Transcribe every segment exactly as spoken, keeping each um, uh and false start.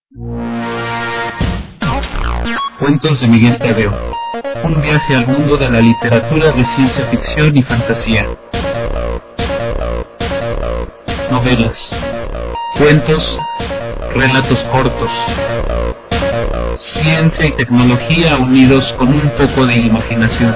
Cuentos de Miguel Tadeo. Un viaje al mundo de la literatura de ciencia ficción y fantasía. Novelas, cuentos, relatos cortos. Ciencia y tecnología unidos con un poco de imaginación.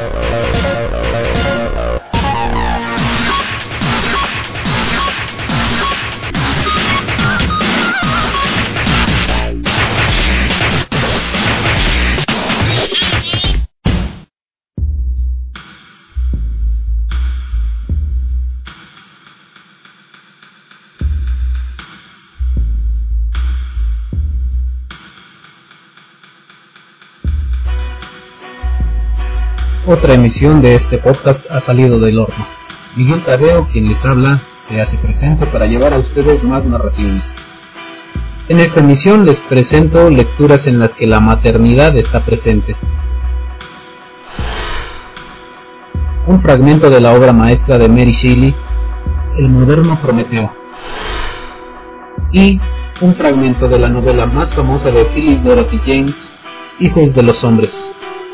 Otra emisión de este podcast ha salido del horno. Miguel Tadeo, quien les habla, se hace presente para llevar a ustedes más narraciones. En esta emisión les presento lecturas en las que la maternidad está presente. Un fragmento de la obra maestra de Mary Shelley, El moderno Prometeo. Y un fragmento de la novela más famosa de Phyllis Dorothy James, Hijos de los Hombres.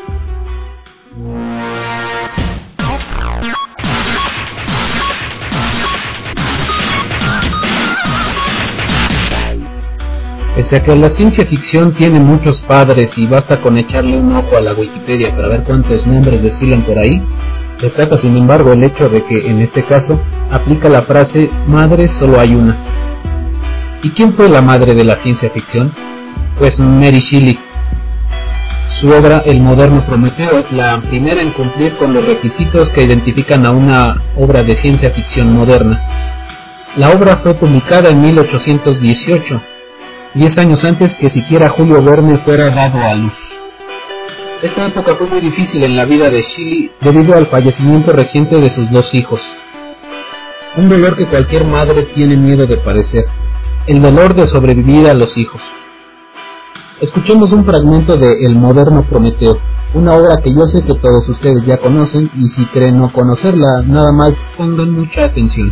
Pese a que la ciencia ficción tiene muchos padres y basta con echarle un ojo a la Wikipedia para ver cuántos nombres desfilan por ahí, destaca sin embargo el hecho de que en este caso aplica la frase madre solo hay una. ¿Y quién fue la madre de la ciencia ficción? Pues Mary Shelley. Su obra El moderno Prometeo es la primera en cumplir con los requisitos que identifican a una obra de ciencia ficción moderna. La obra fue publicada en mil ochocientos dieciocho, diez años antes que siquiera Julio Verne fuera dado a luz. Esta época fue muy difícil en la vida de Shelley debido al fallecimiento reciente de sus dos hijos. Un dolor que cualquier madre tiene miedo de padecer, el dolor de sobrevivir a los hijos. Escuchemos un fragmento de El moderno Prometeo, una obra que yo sé que todos ustedes ya conocen y si creen no conocerla, nada más pongan mucha atención.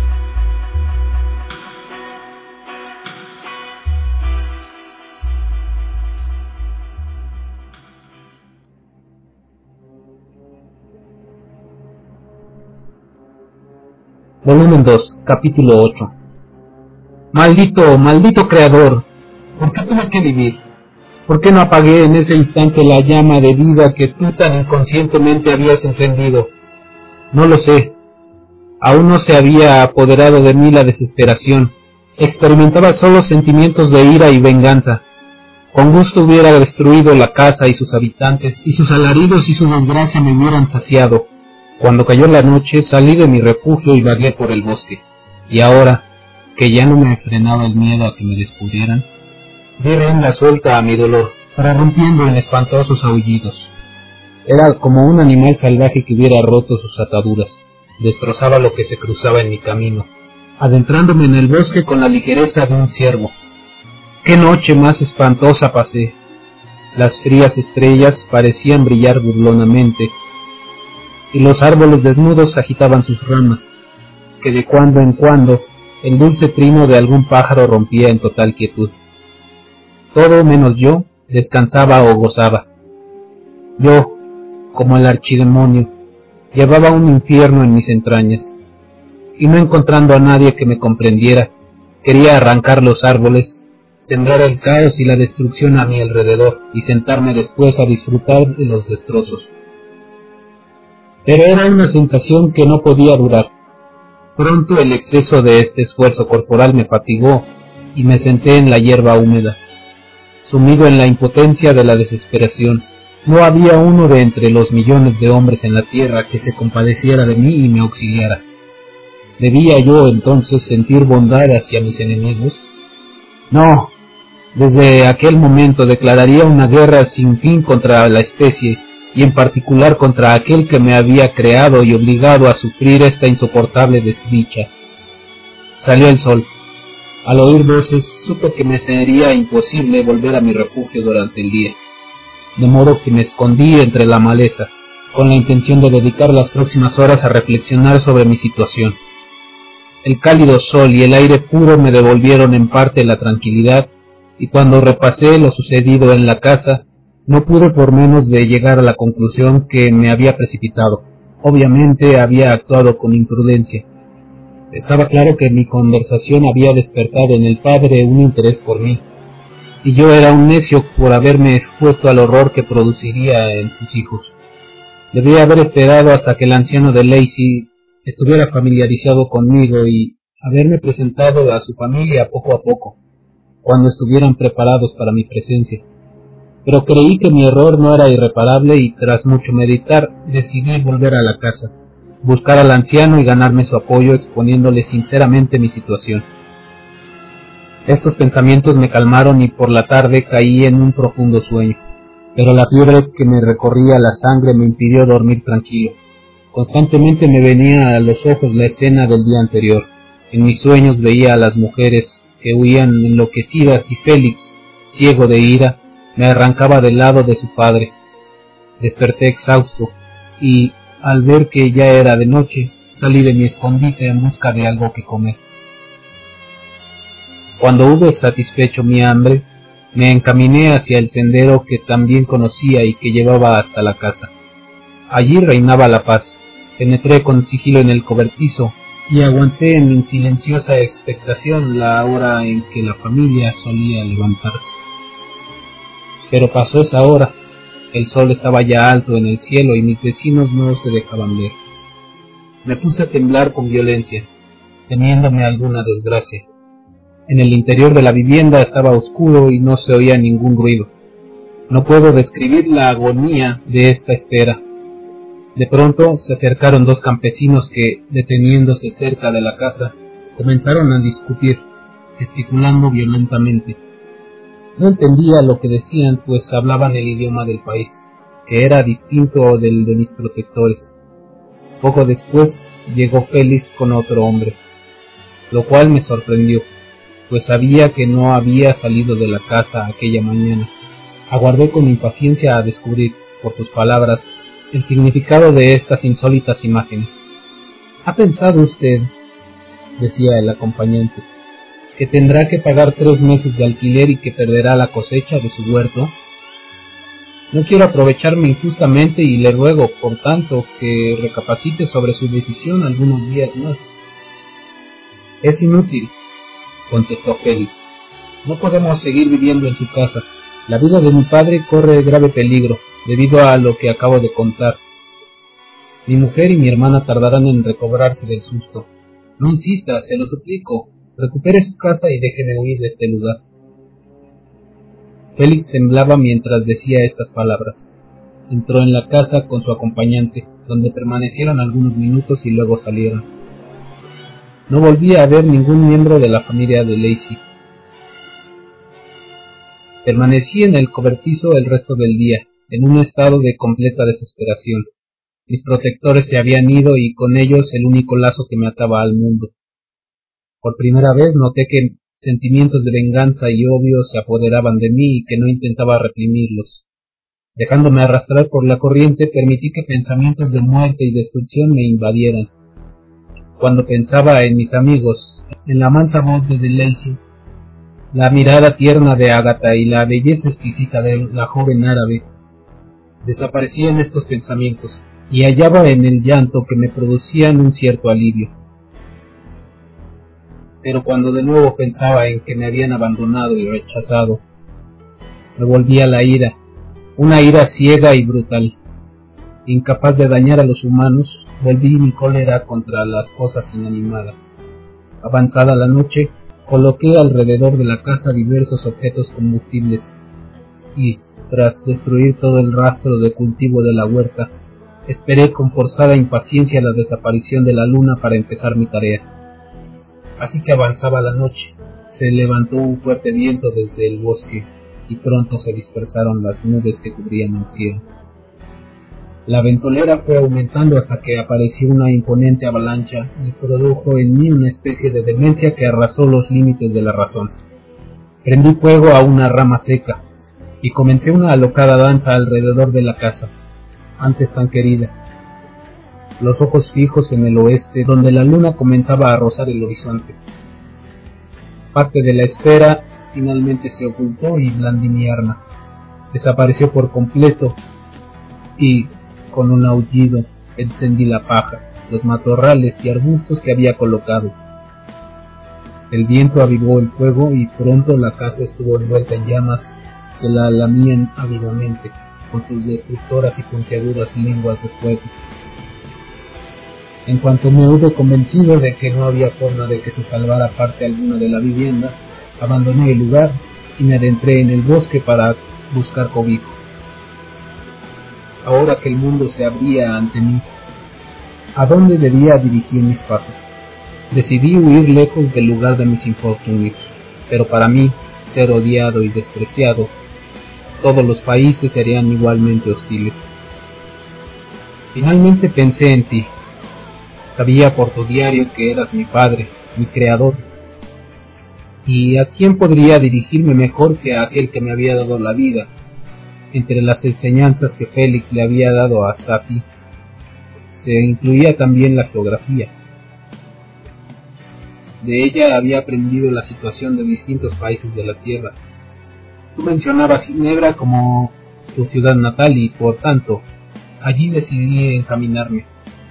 Volumen dos, capítulo ocho. Maldito, maldito creador, ¿por qué tuve que vivir? ¿Por qué no apagué en ese instante la llama de vida que tú tan inconscientemente habías encendido? No lo sé. Aún no se había apoderado de mí la desesperación. Experimentaba solo sentimientos de ira y venganza. Con gusto hubiera destruido la casa y sus habitantes, y sus alaridos y su desgracia me hubieran saciado. Cuando cayó la noche salí de mi refugio y vagué por el bosque, y ahora, que ya no me frenaba el miedo a que me descubrieran, di rienda suelta a mi dolor, prorrumpiendo en espantosos aullidos. Era como un animal salvaje que hubiera roto sus ataduras, destrozaba lo que se cruzaba en mi camino, adentrándome en el bosque con la ligereza de un ciervo. ¡Qué noche más espantosa pasé! Las frías estrellas parecían brillar burlonamente, y los árboles desnudos agitaban sus ramas, que de cuando en cuando el dulce trino de algún pájaro rompía en total quietud. Todo menos yo descansaba o gozaba. Yo, como el archidemonio, llevaba un infierno en mis entrañas, y no encontrando a nadie que me comprendiera, quería arrancar los árboles, sembrar el caos y la destrucción a mi alrededor, y sentarme después a disfrutar de los destrozos. Pero era una sensación que no podía durar. Pronto el exceso de este esfuerzo corporal me fatigó y me senté en la hierba húmeda. Sumido en la impotencia de la desesperación, no había uno de entre los millones de hombres en la tierra que se compadeciera de mí y me auxiliara. ¿Debía yo entonces sentir bondad hacia mis enemigos? No, desde aquel momento declararía una guerra sin fin contra la especie, y en particular contra aquel que me había creado y obligado a sufrir esta insoportable desdicha. Salió el sol. Al oír voces, supe que me sería imposible volver a mi refugio durante el día, de modo que me escondí entre la maleza, con la intención de dedicar las próximas horas a reflexionar sobre mi situación. El cálido sol y el aire puro me devolvieron en parte la tranquilidad y cuando repasé lo sucedido en la casa, no pude por menos de llegar a la conclusión que me había precipitado. Obviamente había actuado con imprudencia. Estaba claro que mi conversación había despertado en el padre un interés por mí, y yo era un necio por haberme expuesto al horror que produciría en sus hijos. Debía haber esperado hasta que el anciano de Lacey estuviera familiarizado conmigo y haberme presentado a su familia poco a poco, cuando estuvieran preparados para mi presencia. Pero creí que mi error no era irreparable y tras mucho meditar decidí volver a la casa, buscar al anciano y ganarme su apoyo exponiéndole sinceramente mi situación. Estos pensamientos me calmaron y por la tarde caí en un profundo sueño, pero la fiebre que me recorría la sangre me impidió dormir tranquilo. Constantemente me venía a los ojos la escena del día anterior. En mis sueños veía a las mujeres que huían enloquecidas y Félix, ciego de ira, me arrancaba del lado de su padre. Desperté exhausto y, al ver que ya era de noche, salí de mi escondite en busca de algo que comer. Cuando hube satisfecho mi hambre, me encaminé hacia el sendero que también conocía y que llevaba hasta la casa. Allí reinaba la paz. Penetré con sigilo en el cobertizo y aguanté en silenciosa expectación la hora en que la familia solía levantarse. Pero pasó esa hora, el sol estaba ya alto en el cielo y mis vecinos no se dejaban ver. Me puse a temblar con violencia, temiéndome alguna desgracia. En el interior de la vivienda estaba oscuro y no se oía ningún ruido. No puedo describir la agonía de esta espera. De pronto se acercaron dos campesinos que, deteniéndose cerca de la casa, comenzaron a discutir, gesticulando violentamente. No entendía lo que decían, pues hablaban el idioma del país, que era distinto del de mis protectores. Poco después llegó Félix con otro hombre, lo cual me sorprendió, pues sabía que no había salido de la casa aquella mañana. Aguardé con impaciencia a descubrir, por sus palabras, el significado de estas insólitas imágenes. ¿Ha pensado usted, decía el acompañante, que tendrá que pagar tres meses de alquiler y que perderá la cosecha de su huerto? No quiero aprovecharme injustamente y le ruego, por tanto, que recapacite sobre su decisión algunos días más. Es inútil, contestó Félix. No podemos seguir viviendo en su casa. La vida de mi padre corre grave peligro, debido a lo que acabo de contar. Mi mujer y mi hermana tardarán en recobrarse del susto. No insista, se lo suplico. Recupere su casa y déjeme huir de este lugar. Félix temblaba mientras decía estas palabras. Entró en la casa con su acompañante, donde permanecieron algunos minutos y luego salieron. No volví a ver ningún miembro de la familia de Lacey. Permanecí en el cobertizo el resto del día, en un estado de completa desesperación. Mis protectores se habían ido y con ellos el único lazo que me ataba al mundo. Por primera vez noté que sentimientos de venganza y odio se apoderaban de mí y que no intentaba reprimirlos. Dejándome arrastrar por la corriente, permití que pensamientos de muerte y destrucción me invadieran. Cuando pensaba en mis amigos, en la mansa voz de Lacey, la mirada tierna de Agatha y la belleza exquisita de la joven árabe, desaparecían estos pensamientos y hallaba en el llanto que me producían un cierto alivio. Pero cuando de nuevo pensaba en que me habían abandonado y rechazado, me volvía la ira, una ira ciega y brutal. Incapaz de dañar a los humanos, volví mi cólera contra las cosas inanimadas. Avanzada la noche, coloqué alrededor de la casa diversos objetos combustibles y, tras destruir todo el rastro de cultivo de la huerta, esperé con forzada impaciencia la desaparición de la luna para empezar mi tarea. Así que avanzaba la noche, se levantó un fuerte viento desde el bosque y pronto se dispersaron las nubes que cubrían el cielo. La ventolera fue aumentando hasta que apareció una imponente avalancha y produjo en mí una especie de demencia que arrasó los límites de la razón. Prendí fuego a una rama seca y comencé una alocada danza alrededor de la casa, antes tan querida, los ojos fijos en el oeste, donde la luna comenzaba a rozar el horizonte. Parte de la espera finalmente se ocultó y blandí mi arma. Desapareció por completo y, con un aullido, encendí la paja, los matorrales y arbustos que había colocado. El viento avivó el fuego y pronto la casa estuvo envuelta en llamas que la lamían ávidamente con sus destructoras y puntiagudas lenguas de fuego. En cuanto me hube convencido de que no había forma de que se salvara parte alguna de la vivienda, abandoné el lugar y me adentré en el bosque para buscar cobijo. Ahora que el mundo se abría ante mí, ¿a dónde debía dirigir mis pasos? Decidí huir lejos del lugar de mis infortunios, pero para mí, ser odiado y despreciado, todos los países serían igualmente hostiles. Finalmente pensé en ti. Sabía por tu diario que eras mi padre, mi creador. ¿Y a quién podría dirigirme mejor que a aquel que me había dado la vida? Entre las enseñanzas que Félix le había dado a Safi, se incluía también la geografía. De ella había aprendido la situación de distintos países de la Tierra. Tú mencionabas Ginebra como tu ciudad natal y, por tanto, allí decidí encaminarme.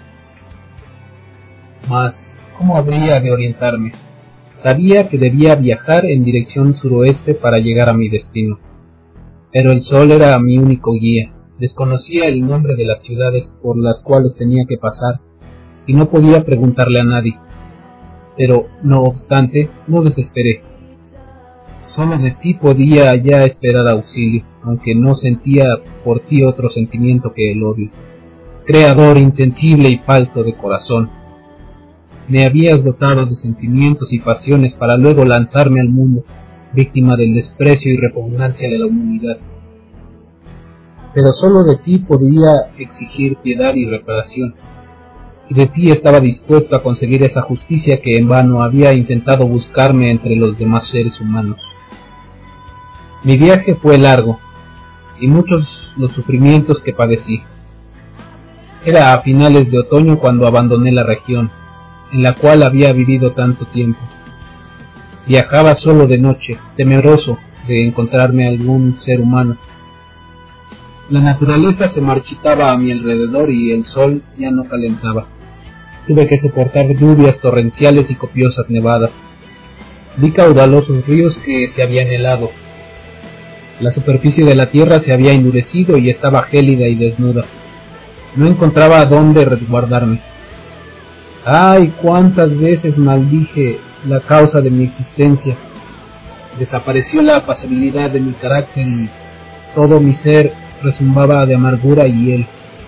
Mas, ¿cómo habría de orientarme? Sabía que debía viajar en dirección suroeste para llegar a mi destino. Pero el sol era mi único guía. Desconocía el nombre de las ciudades por las cuales tenía que pasar y no podía preguntarle a nadie. Pero, no obstante, no desesperé. Solo de ti podía ya esperar auxilio, aunque no sentía por ti otro sentimiento que el odio. Creador insensible y falto de corazón, me habías dotado de sentimientos y pasiones para luego lanzarme al mundo, víctima del desprecio y repugnancia de la humanidad. Pero solo de ti podía exigir piedad y reparación, y de ti estaba dispuesto a conseguir esa justicia que en vano había intentado buscarme entre los demás seres humanos. Mi viaje fue largo, y muchos los sufrimientos que padecí. Era a finales de otoño cuando abandoné la región, en la cual había vivido tanto tiempo. Viajaba solo de noche, temeroso de encontrarme algún ser humano. La naturaleza se marchitaba a mi alrededor y el sol ya no calentaba. Tuve que soportar lluvias torrenciales y copiosas nevadas. Vi caudalosos ríos que se habían helado. La superficie de la tierra se había endurecido y estaba gélida y desnuda. No encontraba a dónde resguardarme. ¡Ay, cuántas veces maldije la causa de mi existencia! Desapareció la apacibilidad de mi carácter y todo mi ser rezumbaba de amargura y hiel.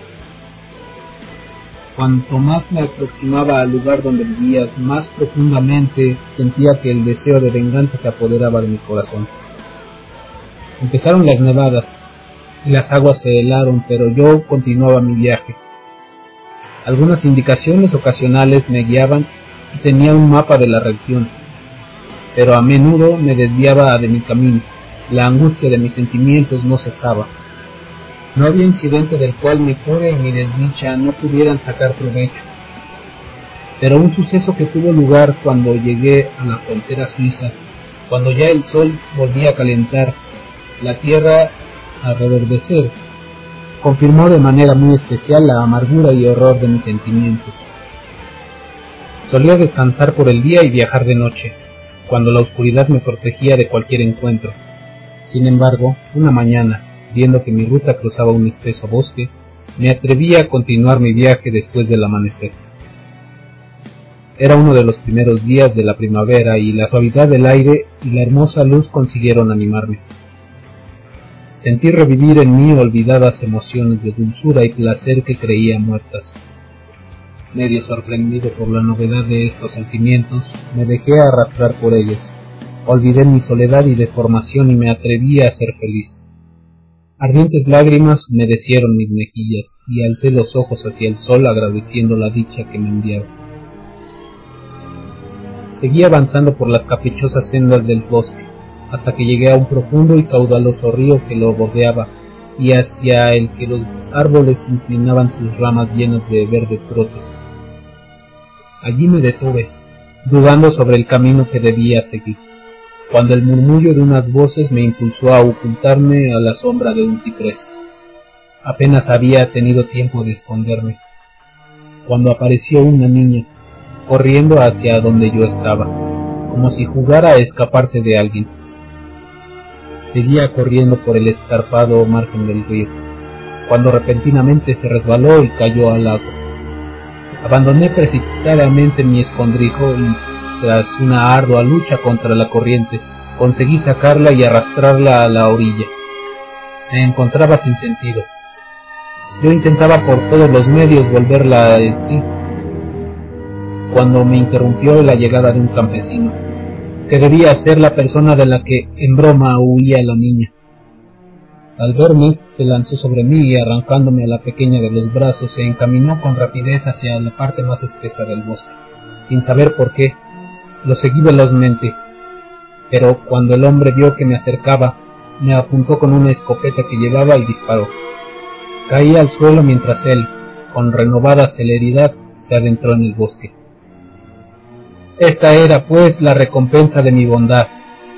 Cuanto más me aproximaba al lugar donde vivías, más profundamente sentía que el deseo de venganza se apoderaba de mi corazón. Empezaron las nevadas y las aguas se helaron, pero yo continuaba mi viaje. Algunas indicaciones ocasionales me guiaban y tenía un mapa de la región, pero a menudo me desviaba de mi camino. La angustia de mis sentimientos no cesaba. No había incidente del cual mi furia y mi desdicha no pudieran sacar provecho. Pero un suceso que tuvo lugar cuando llegué a la frontera suiza, cuando ya el sol volvía a calentar, la tierra a reverdecer, confirmó de manera muy especial la amargura y horror de mis sentimientos. Solía descansar por el día y viajar de noche, cuando la oscuridad me protegía de cualquier encuentro. Sin embargo, una mañana, viendo que mi ruta cruzaba un espeso bosque, me atreví a continuar mi viaje después del amanecer. Era uno de los primeros días de la primavera y la suavidad del aire y la hermosa luz consiguieron animarme. Sentí revivir en mí olvidadas emociones de dulzura y placer que creía muertas. Medio sorprendido por la novedad de estos sentimientos, me dejé arrastrar por ellos. Olvidé mi soledad y deformación y me atreví a ser feliz. Ardientes lágrimas humedecieron mis mejillas y alcé los ojos hacia el sol agradeciendo la dicha que me enviaba. Seguí avanzando por las caprichosas sendas del bosque, hasta que llegué a un profundo y caudaloso río que lo bordeaba y hacia el que los árboles inclinaban sus ramas llenas de verdes brotes. Allí me detuve, dudando sobre el camino que debía seguir. cuando el murmullo de unas voces me impulsó a ocultarme a la sombra de un ciprés. Apenas había tenido tiempo de esconderme, cuando apareció una niña, corriendo hacia donde yo estaba, como si jugara a escaparse de alguien. Seguía corriendo por el escarpado margen del río, cuando repentinamente se resbaló y cayó al lago. Abandoné precipitadamente mi escondrijo y, tras una ardua lucha contra la corriente, conseguí sacarla y arrastrarla a la orilla. Se encontraba sin sentido. Yo intentaba por todos los medios volverla en sí, cuando me interrumpió la llegada de un campesino, que debía ser la persona de la que en broma huía la niña. Al verme, se lanzó sobre mí y, arrancándome a la pequeña de los brazos, se encaminó con rapidez hacia la parte más espesa del bosque. Sin saber por qué, lo seguí velozmente, pero cuando el hombre vio que me acercaba, me apuntó con una escopeta que llevaba y disparó. Caí al suelo mientras él, con renovada celeridad, se adentró en el bosque. Esta era, pues, la recompensa de mi bondad.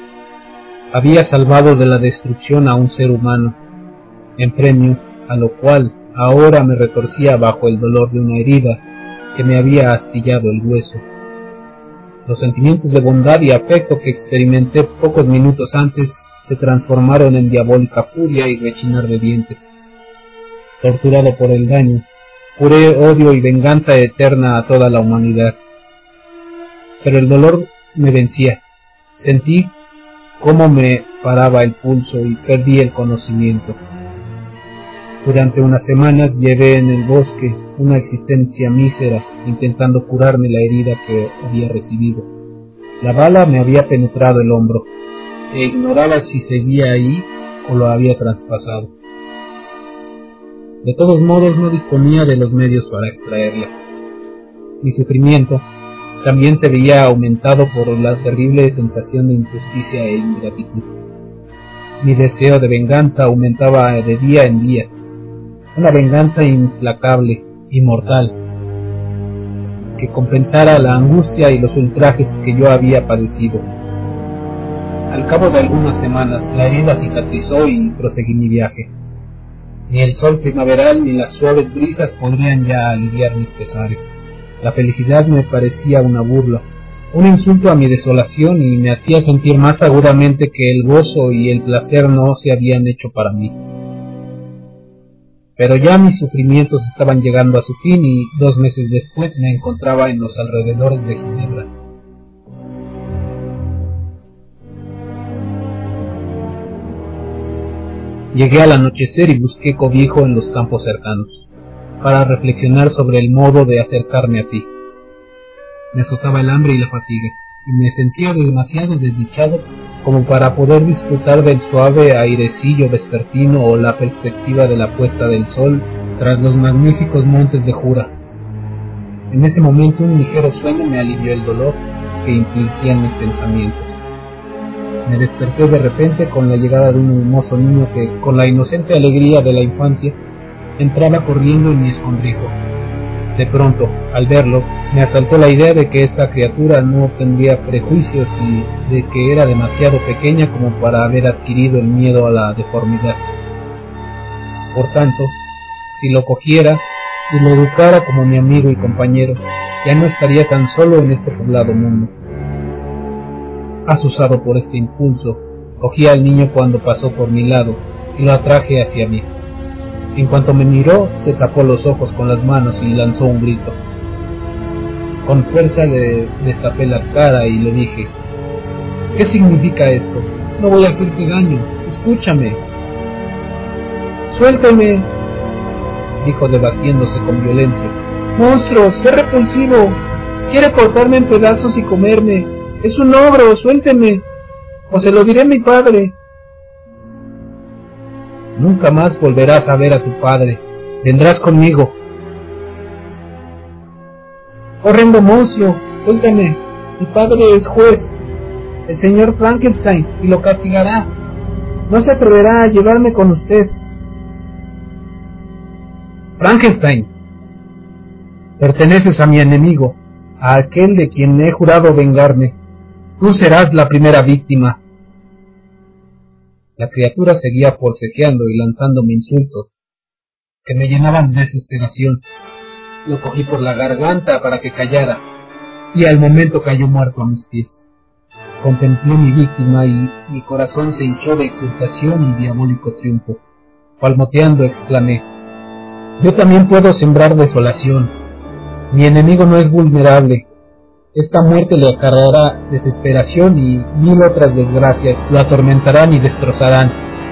Había salvado de la destrucción a un ser humano, en premio a lo cual ahora me retorcía bajo el dolor de una herida que me había astillado el hueso. Los sentimientos de bondad y afecto que experimenté pocos minutos antes se transformaron en diabólica furia y rechinar de dientes. Torturado por el daño, juré odio y venganza eterna a toda la humanidad. Pero el dolor me vencía. Sentí cómo me paraba el pulso y perdí el conocimiento. Durante unas semanas llevé en el bosque una existencia mísera, intentando curarme la herida que había recibido. La bala me había penetrado el hombro, e ignoraba si seguía ahí o lo había traspasado. De todos modos, no disponía de los medios para extraerla. Mi sufrimiento también se veía aumentado por la terrible sensación de injusticia e ingratitud. Mi deseo de venganza aumentaba de día en día, una venganza implacable y mortal, que compensara la angustia y los ultrajes que yo había padecido. Al cabo de algunas semanas, la herida cicatrizó y proseguí mi viaje. Ni el sol primaveral ni las suaves brisas podrían ya aliviar mis pesares. La felicidad me parecía una burla, un insulto a mi desolación, y me hacía sentir más agudamente que el gozo y el placer no se habían hecho para mí. Pero ya mis sufrimientos estaban llegando a su fin y dos meses después me encontraba en los alrededores de Ginebra. Llegué al anochecer y busqué cobijo en los campos cercanos, para reflexionar sobre el modo de acercarme a ti. Me azotaba el hambre y la fatiga, y me sentía demasiado desdichado como para poder disfrutar del suave airecillo vespertino o la perspectiva de la puesta del sol tras los magníficos montes de Jura. En ese momento un ligero sueño me alivió el dolor que infligían mis pensamientos. Me desperté de repente con la llegada de un hermoso niño que, con la inocente alegría de la infancia, entraba corriendo en mi escondrijo. De pronto, al verlo, me asaltó la idea de que esta criatura no tendría prejuicios y de que era demasiado pequeña como para haber adquirido el miedo a la deformidad. Por tanto, si lo cogiera y lo educara como mi amigo y compañero, ya no estaría tan solo en este poblado mundo. Asusado por este impulso, cogí al niño cuando pasó por mi lado y lo atraje hacia mí. En cuanto me miró, se tapó los ojos con las manos y lanzó un grito. Con fuerza le destapé la cara y le dije: ¿qué significa esto? No voy a hacerte daño, escúchame. Suéltame, dijo debatiéndose con violencia. Monstruo, sé repulsivo, quiere cortarme en pedazos y comerme. Es un ogro, suélteme, o se lo diré a mi padre. Nunca más volverás a ver a tu padre. Vendrás conmigo. Horrendo monstruo, suéltame. Mi padre es juez, el señor Frankenstein, y lo castigará. No se atreverá a llevarme con usted. Frankenstein, perteneces a mi enemigo, a aquel de quien he jurado vengarme. Tú serás la primera víctima. La criatura seguía forcejeando y lanzándome insultos que me llenaban de desesperación. Lo cogí por la garganta para que callara, y al momento cayó muerto a mis pies. Contemplé mi víctima y mi corazón se hinchó de exultación y diabólico triunfo. Palmoteando exclamé: yo también puedo sembrar desolación. Mi enemigo no es vulnerable. Esta muerte le acarreará desesperación y mil otras desgracias lo atormentarán y destrozarán.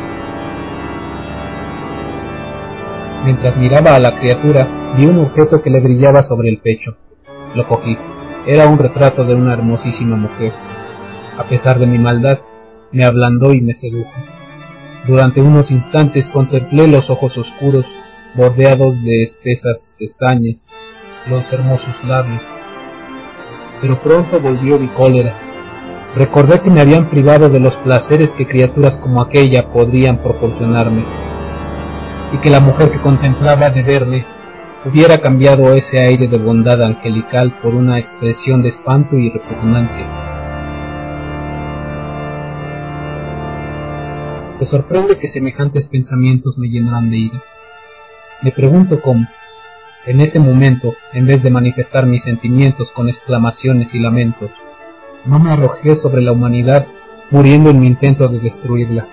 Mientras miraba a la criatura, vi un objeto que le brillaba sobre el pecho. Lo cogí. Era un retrato de una hermosísima mujer. A pesar de mi maldad, me ablandó y me sedujo. Durante unos instantes contemplé los ojos oscuros, bordeados de espesas pestañas, los hermosos labios. Pero pronto volvió mi cólera. Recordé que me habían privado de los placeres que criaturas como aquella podrían proporcionarme, y que la mujer que contemplaba de verme hubiera cambiado ese aire de bondad angelical por una expresión de espanto y repugnancia. Te sorprende que semejantes pensamientos me llenaran de ira. Me pregunto cómo, en ese momento, en vez de manifestar mis sentimientos con exclamaciones y lamentos, no me arrojé sobre la humanidad, muriendo en mi intento de destruirla.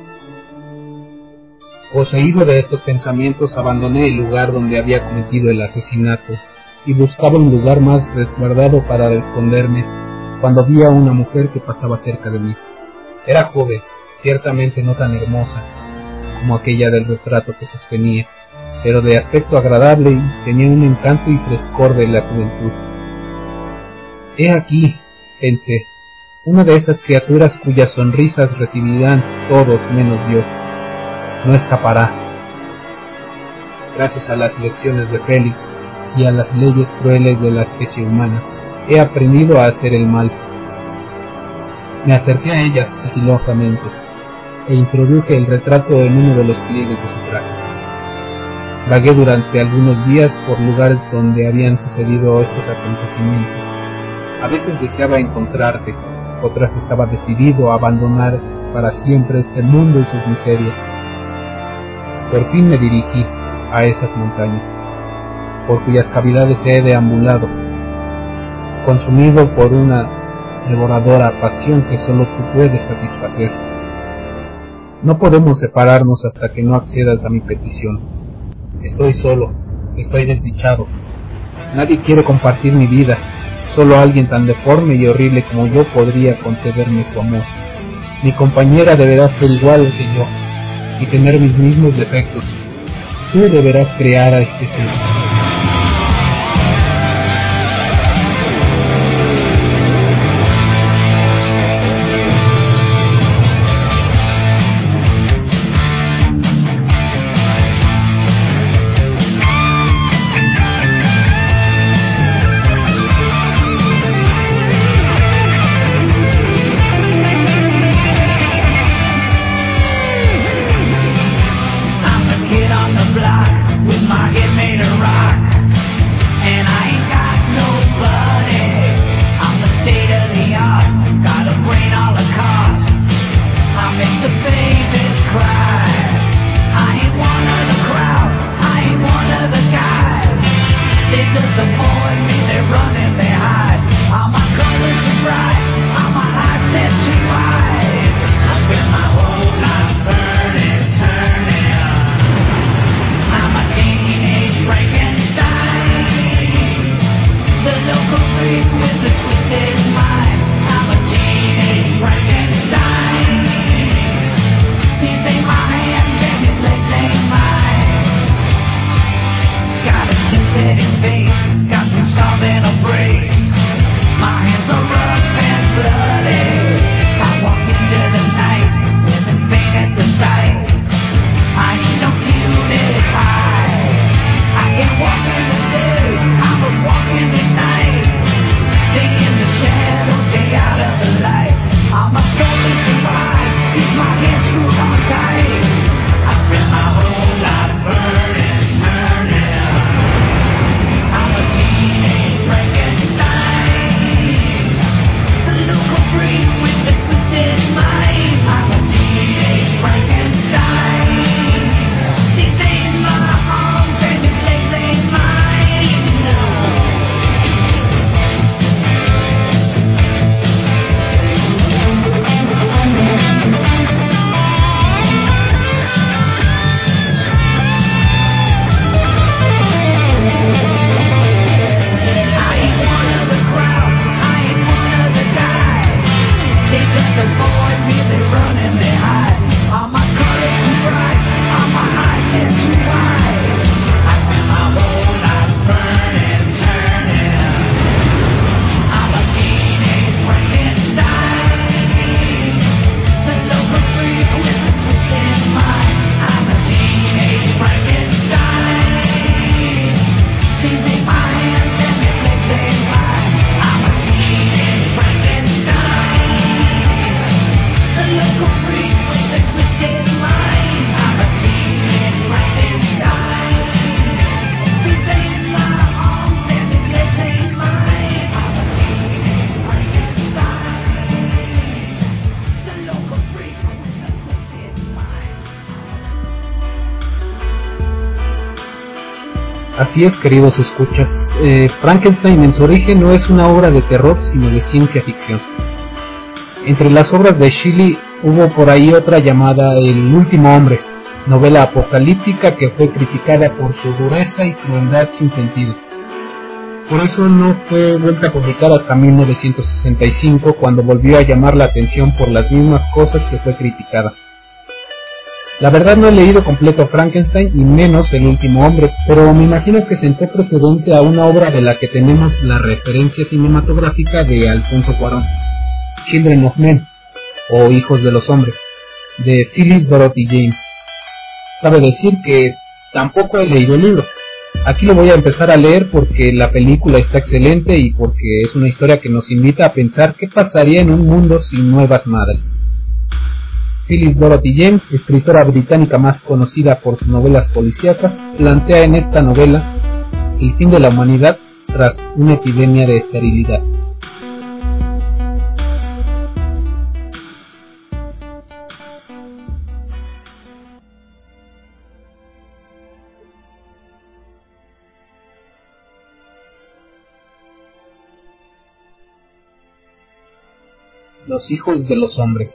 Poseído de estos pensamientos, abandoné el lugar donde había cometido el asesinato y buscaba un lugar más resguardado para esconderme cuando vi a una mujer que pasaba cerca de mí. Era joven, ciertamente no tan hermosa como aquella del retrato que sostenía, pero de aspecto agradable y tenía un encanto y frescor de la juventud. He aquí, pensé, una de esas criaturas cuyas sonrisas recibirán todos menos yo. No escapará. Gracias a las lecciones de Félix y a las leyes crueles de la especie humana, he aprendido a hacer el mal. Me acerqué a ella sigilosamente e introduje el retrato en uno de los pliegues de su traje. Vagué durante algunos días por lugares donde habían sucedido estos acontecimientos. A veces deseaba encontrarte, otras estaba decidido a abandonar para siempre este mundo y sus miserias. Por fin me dirigí a esas montañas, por cuyas cavidades he deambulado, consumido por una devoradora pasión que solo tú puedes satisfacer. No podemos separarnos hasta que no accedas a mi petición. Estoy solo, estoy desdichado. Nadie quiere compartir mi vida. Solo alguien tan deforme y horrible como yo podría concederme su amor. Mi compañera deberá ser igual que yo y tener mis mismos defectos. Tú deberás crear a este ser. My head made a rock. Así es, queridos escuchas, eh, Frankenstein en su origen no es una obra de terror, sino de ciencia ficción. Entre las obras de Shelley hubo por ahí otra llamada El último hombre, novela apocalíptica que fue criticada por su dureza y crueldad sin sentido. Por eso no fue vuelta a publicar hasta mil novecientos sesenta y cinco, cuando volvió a llamar la atención por las mismas cosas que fue criticada. La verdad no he leído completo Frankenstein y menos El último hombre, pero me imagino que sentó precedente a una obra de la que tenemos la referencia cinematográfica de Alfonso Cuarón, Children of Men, o Hijos de los Hombres, de Phyllis Dorothy James. Cabe decir que tampoco he leído el libro. Aquí lo voy a empezar a leer porque la película está excelente y porque es una historia que nos invita a pensar qué pasaría en un mundo sin nuevas madres. Phyllis Dorothy James, escritora británica más conocida por sus novelas policíacas, plantea en esta novela el fin de la humanidad tras una epidemia de esterilidad. Los hijos de los hombres.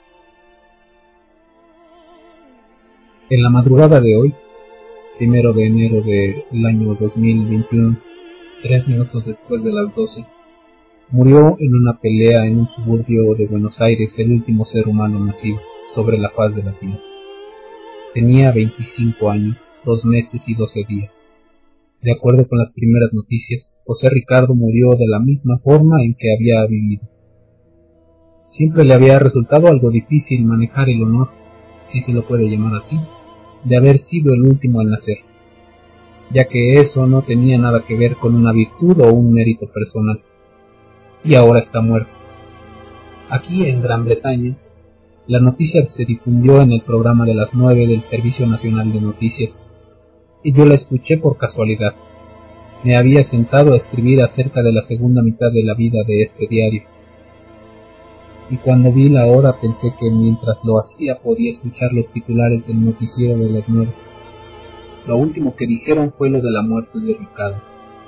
En la madrugada de hoy, primero de enero del año dos mil veintiuno, tres minutos después de las doce, murió en una pelea en un suburbio de Buenos Aires el último ser humano nacido sobre la faz de la tierra. Tenía veinticinco años, dos meses y doce días. De acuerdo con las primeras noticias, José Ricardo murió de la misma forma en que había vivido. Siempre le había resultado algo difícil manejar el honor, si se lo puede llamar así, de haber sido el último al nacer, ya que eso no tenía nada que ver con una virtud o un mérito personal. Y ahora está muerto. Aquí en Gran Bretaña, la noticia se difundió en el programa de las nueve del Servicio Nacional de Noticias, y yo la escuché por casualidad. Me había sentado a escribir acerca de la segunda mitad de la vida de este diario, y cuando vi la hora pensé que mientras lo hacía podía escuchar los titulares del noticiero de las nueve. Lo último que dijeron fue lo de la muerte de Ricardo,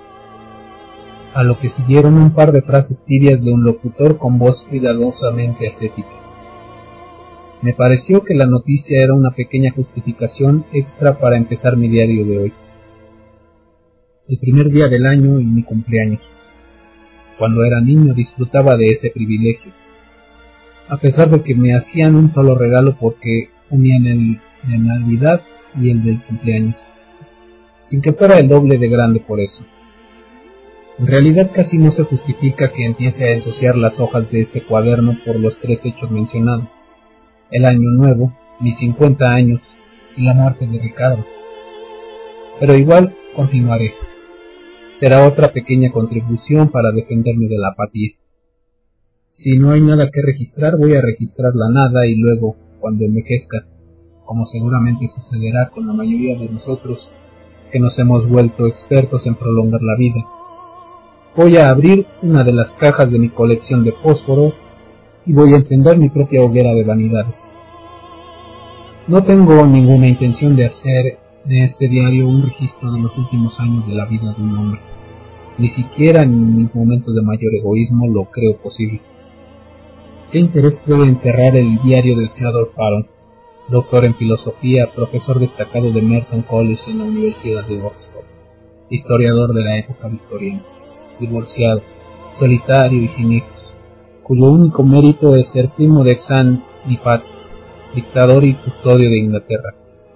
a lo que siguieron un par de frases tibias de un locutor con voz cuidadosamente ascética. Me pareció que la noticia era una pequeña justificación extra para empezar mi diario de hoy. El primer día del año y mi cumpleaños. Cuando era niño disfrutaba de ese privilegio, a pesar de que me hacían un solo regalo porque unían el de Navidad y el del cumpleaños, sin que fuera el doble de grande por eso. En realidad casi no se justifica que empiece a ensuciar las hojas de este cuaderno por los tres hechos mencionados: el año nuevo, mis cincuenta años y la muerte de Ricardo. Pero igual continuaré. Será otra pequeña contribución para defenderme de la apatía. Si no hay nada que registrar, voy a registrar la nada y luego, cuando envejezca, como seguramente sucederá con la mayoría de nosotros, que nos hemos vuelto expertos en prolongar la vida, voy a abrir una de las cajas de mi colección de fósforo y voy a encender mi propia hoguera de vanidades. No tengo ninguna intención de hacer de este diario un registro de los últimos años de la vida de un hombre. Ni siquiera en mis momentos de mayor egoísmo lo creo posible. ¿Qué interés puede encerrar el diario del Theodore Parron, doctor en filosofía, profesor destacado de Merton College en la Universidad de Oxford, historiador de la época victoriana, divorciado, solitario y sin hijos, cuyo único mérito es ser primo de Xan Nipat, dictador y custodio de Inglaterra?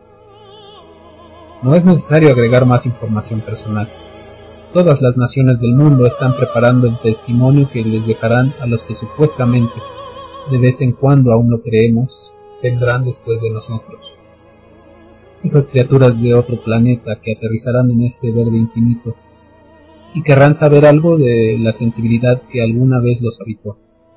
No es necesario agregar más información personal. Todas las naciones del mundo están preparando el testimonio que les dejarán a los que supuestamente, de vez en cuando aún lo creemos, vendrán después de nosotros. Esas criaturas de otro planeta que aterrizarán en este verde infinito y querrán saber algo de la sensibilidad que alguna vez los habitó.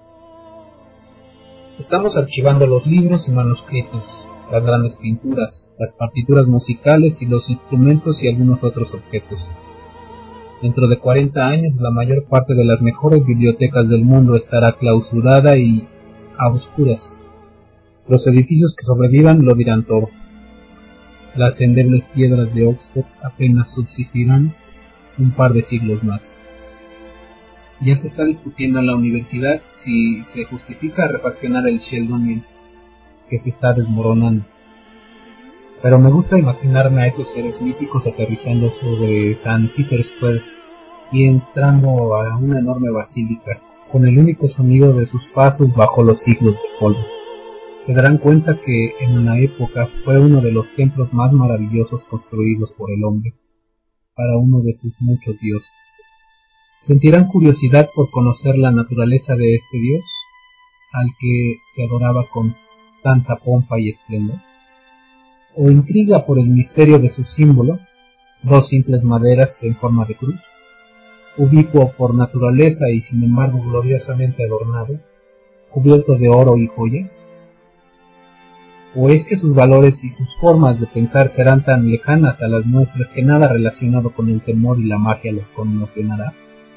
Estamos archivando los libros y manuscritos, las grandes pinturas, las partituras musicales y los instrumentos y algunos otros objetos. Dentro de cuarenta años, la mayor parte de las mejores bibliotecas del mundo estará clausurada y a oscuras. Los edificios que sobrevivan lo dirán todo. Las endebles piedras de Oxford apenas subsistirán un par de siglos más. Ya se está discutiendo en la universidad si se justifica refaccionar el Sheldonian, que se está desmoronando. Pero me gusta imaginarme a esos seres míticos aterrizando sobre San Peter's Square y entrando a una enorme basílica, con el único sonido de sus pasos bajo los siglos de polvo. Se darán cuenta que en una época fue uno de los templos más maravillosos construidos por el hombre, para uno de sus muchos dioses. Sentirán curiosidad por conocer la naturaleza de este dios, al que se adoraba con tanta pompa y esplendor, o intriga por el misterio de su símbolo, dos simples maderas en forma de cruz, ubicuo por naturaleza y sin embargo gloriosamente adornado, cubierto de oro y joyas. ¿O es que sus valores y sus formas de pensar serán tan lejanas a las nuestras que nada relacionado con el temor y la magia los conmocionará?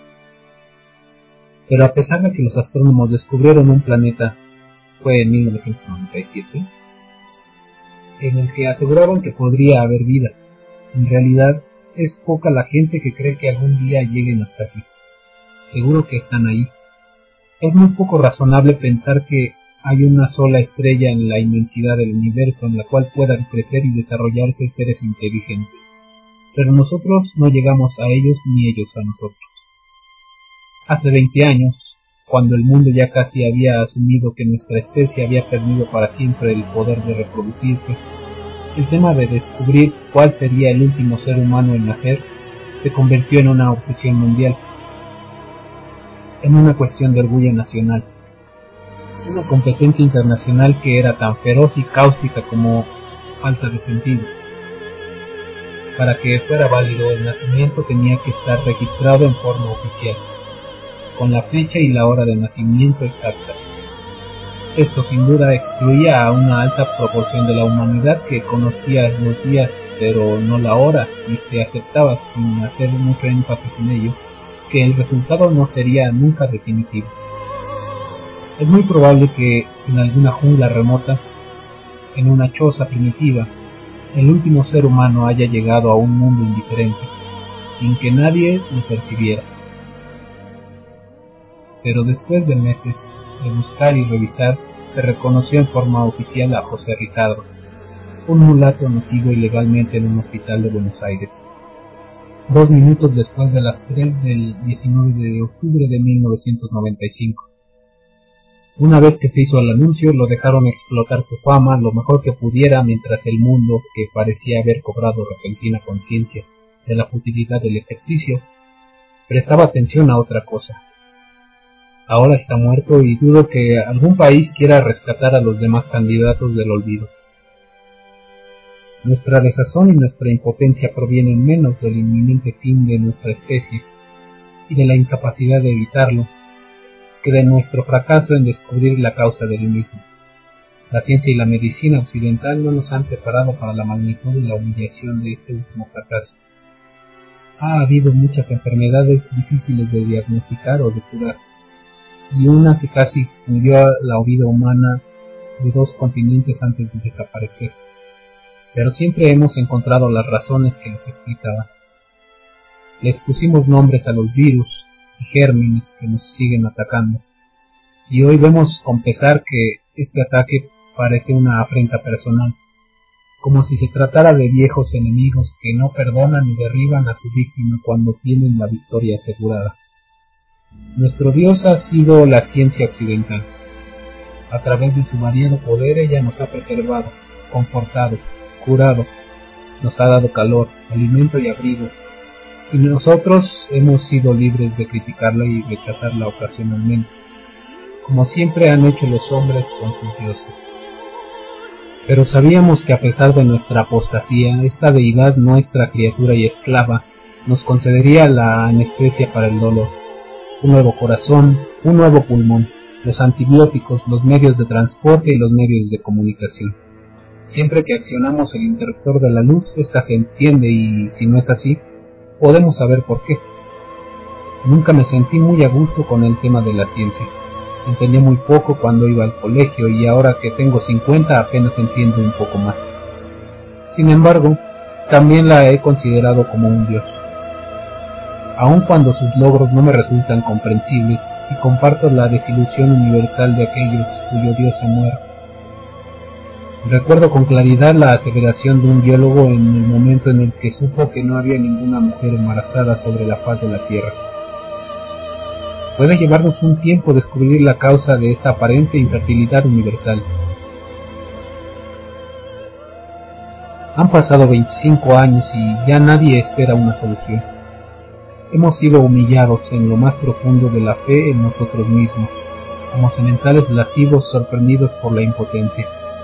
Pero a pesar de que los astrónomos descubrieron un planeta, fue en mil novecientos noventa y siete, en el que aseguraban que podría haber vida, en realidad es poca la gente que cree que algún día lleguen hasta aquí. Seguro que están ahí. Es muy poco razonable pensar que hay una sola estrella en la inmensidad del universo en la cual puedan crecer y desarrollarse seres inteligentes, pero nosotros no llegamos a ellos ni ellos a nosotros. Hace veinte años, cuando el mundo ya casi había asumido que nuestra especie había perdido para siempre el poder de reproducirse, el tema de descubrir cuál sería el último ser humano en nacer se convirtió en una obsesión mundial, en una cuestión de orgullo nacional, una competencia internacional que era tan feroz y cáustica como falta de sentido. Para que fuera válido el nacimiento tenía que estar registrado en forma oficial, con la fecha y la hora de nacimiento exactas. Esto sin duda excluía a una alta proporción de la humanidad que conocía los días pero no la hora, y se aceptaba sin hacer mucho énfasis en ello que el resultado no sería nunca definitivo. Es muy probable que en alguna jungla remota, en una choza primitiva, el último ser humano haya llegado a un mundo indiferente, sin que nadie lo percibiera. Pero después de meses de buscar y revisar, se reconoció en forma oficial a José Ricardo, un mulato nacido ilegalmente en un hospital de Buenos Aires, dos minutos después de las tres del diecinueve de octubre de mil novecientos noventa y cinco. Una vez que se hizo el anuncio, lo dejaron explotar su fama lo mejor que pudiera, mientras el mundo, que parecía haber cobrado repentina conciencia de la futilidad del ejercicio, prestaba atención a otra cosa. Ahora está muerto y dudo que algún país quiera rescatar a los demás candidatos del olvido. Nuestra desazón y nuestra impotencia provienen menos del inminente fin de nuestra especie y de la incapacidad de evitarlo, que de nuestro fracaso en descubrir la causa del mismo. La ciencia y la medicina occidental no nos han preparado para la magnitud y la humillación de este último fracaso. Ha habido muchas enfermedades difíciles de diagnosticar o de curar, y una que casi extinguió la vida humana de dos continentes antes de desaparecer. Pero siempre hemos encontrado las razones que les explicaba. Les pusimos nombres a los virus y gérmenes que nos siguen atacando, y hoy vemos con pesar que este ataque parece una afrenta personal, como si se tratara de viejos enemigos que no perdonan y derriban a su víctima cuando tienen la victoria asegurada. Nuestro Dios ha sido la ciencia occidental. A través de su variado poder ella nos ha preservado, confortado, curado, nos ha dado calor, alimento y abrigo, y nosotros hemos sido libres de criticarla y rechazarla ocasionalmente, como siempre han hecho los hombres con sus dioses. Pero sabíamos que a pesar de nuestra apostasía, esta deidad, nuestra criatura y esclava, nos concedería la anestesia para el dolor, un nuevo corazón, un nuevo pulmón, los antibióticos, los medios de transporte y los medios de comunicación. Siempre que accionamos el interruptor de la luz, ésta se enciende y, si no es así, podemos saber por qué. Nunca me sentí muy a gusto con el tema de la ciencia. Entendí muy poco cuando iba al colegio y ahora que tengo cincuenta apenas entiendo un poco más. Sin embargo, también la he considerado como un dios. Aun cuando sus logros no me resultan comprensibles y comparto la desilusión universal de aquellos cuyo dios ha muerto. Recuerdo con claridad la aseveración de un biólogo en el momento en el que supo que no había ninguna mujer embarazada sobre la faz de la Tierra. Puede llevarnos un tiempo descubrir la causa de esta aparente infertilidad universal. Han pasado veinticinco años y ya nadie espera una solución. Hemos sido humillados en lo más profundo de la fe en nosotros mismos, como sementales lascivos sorprendidos por la impotencia.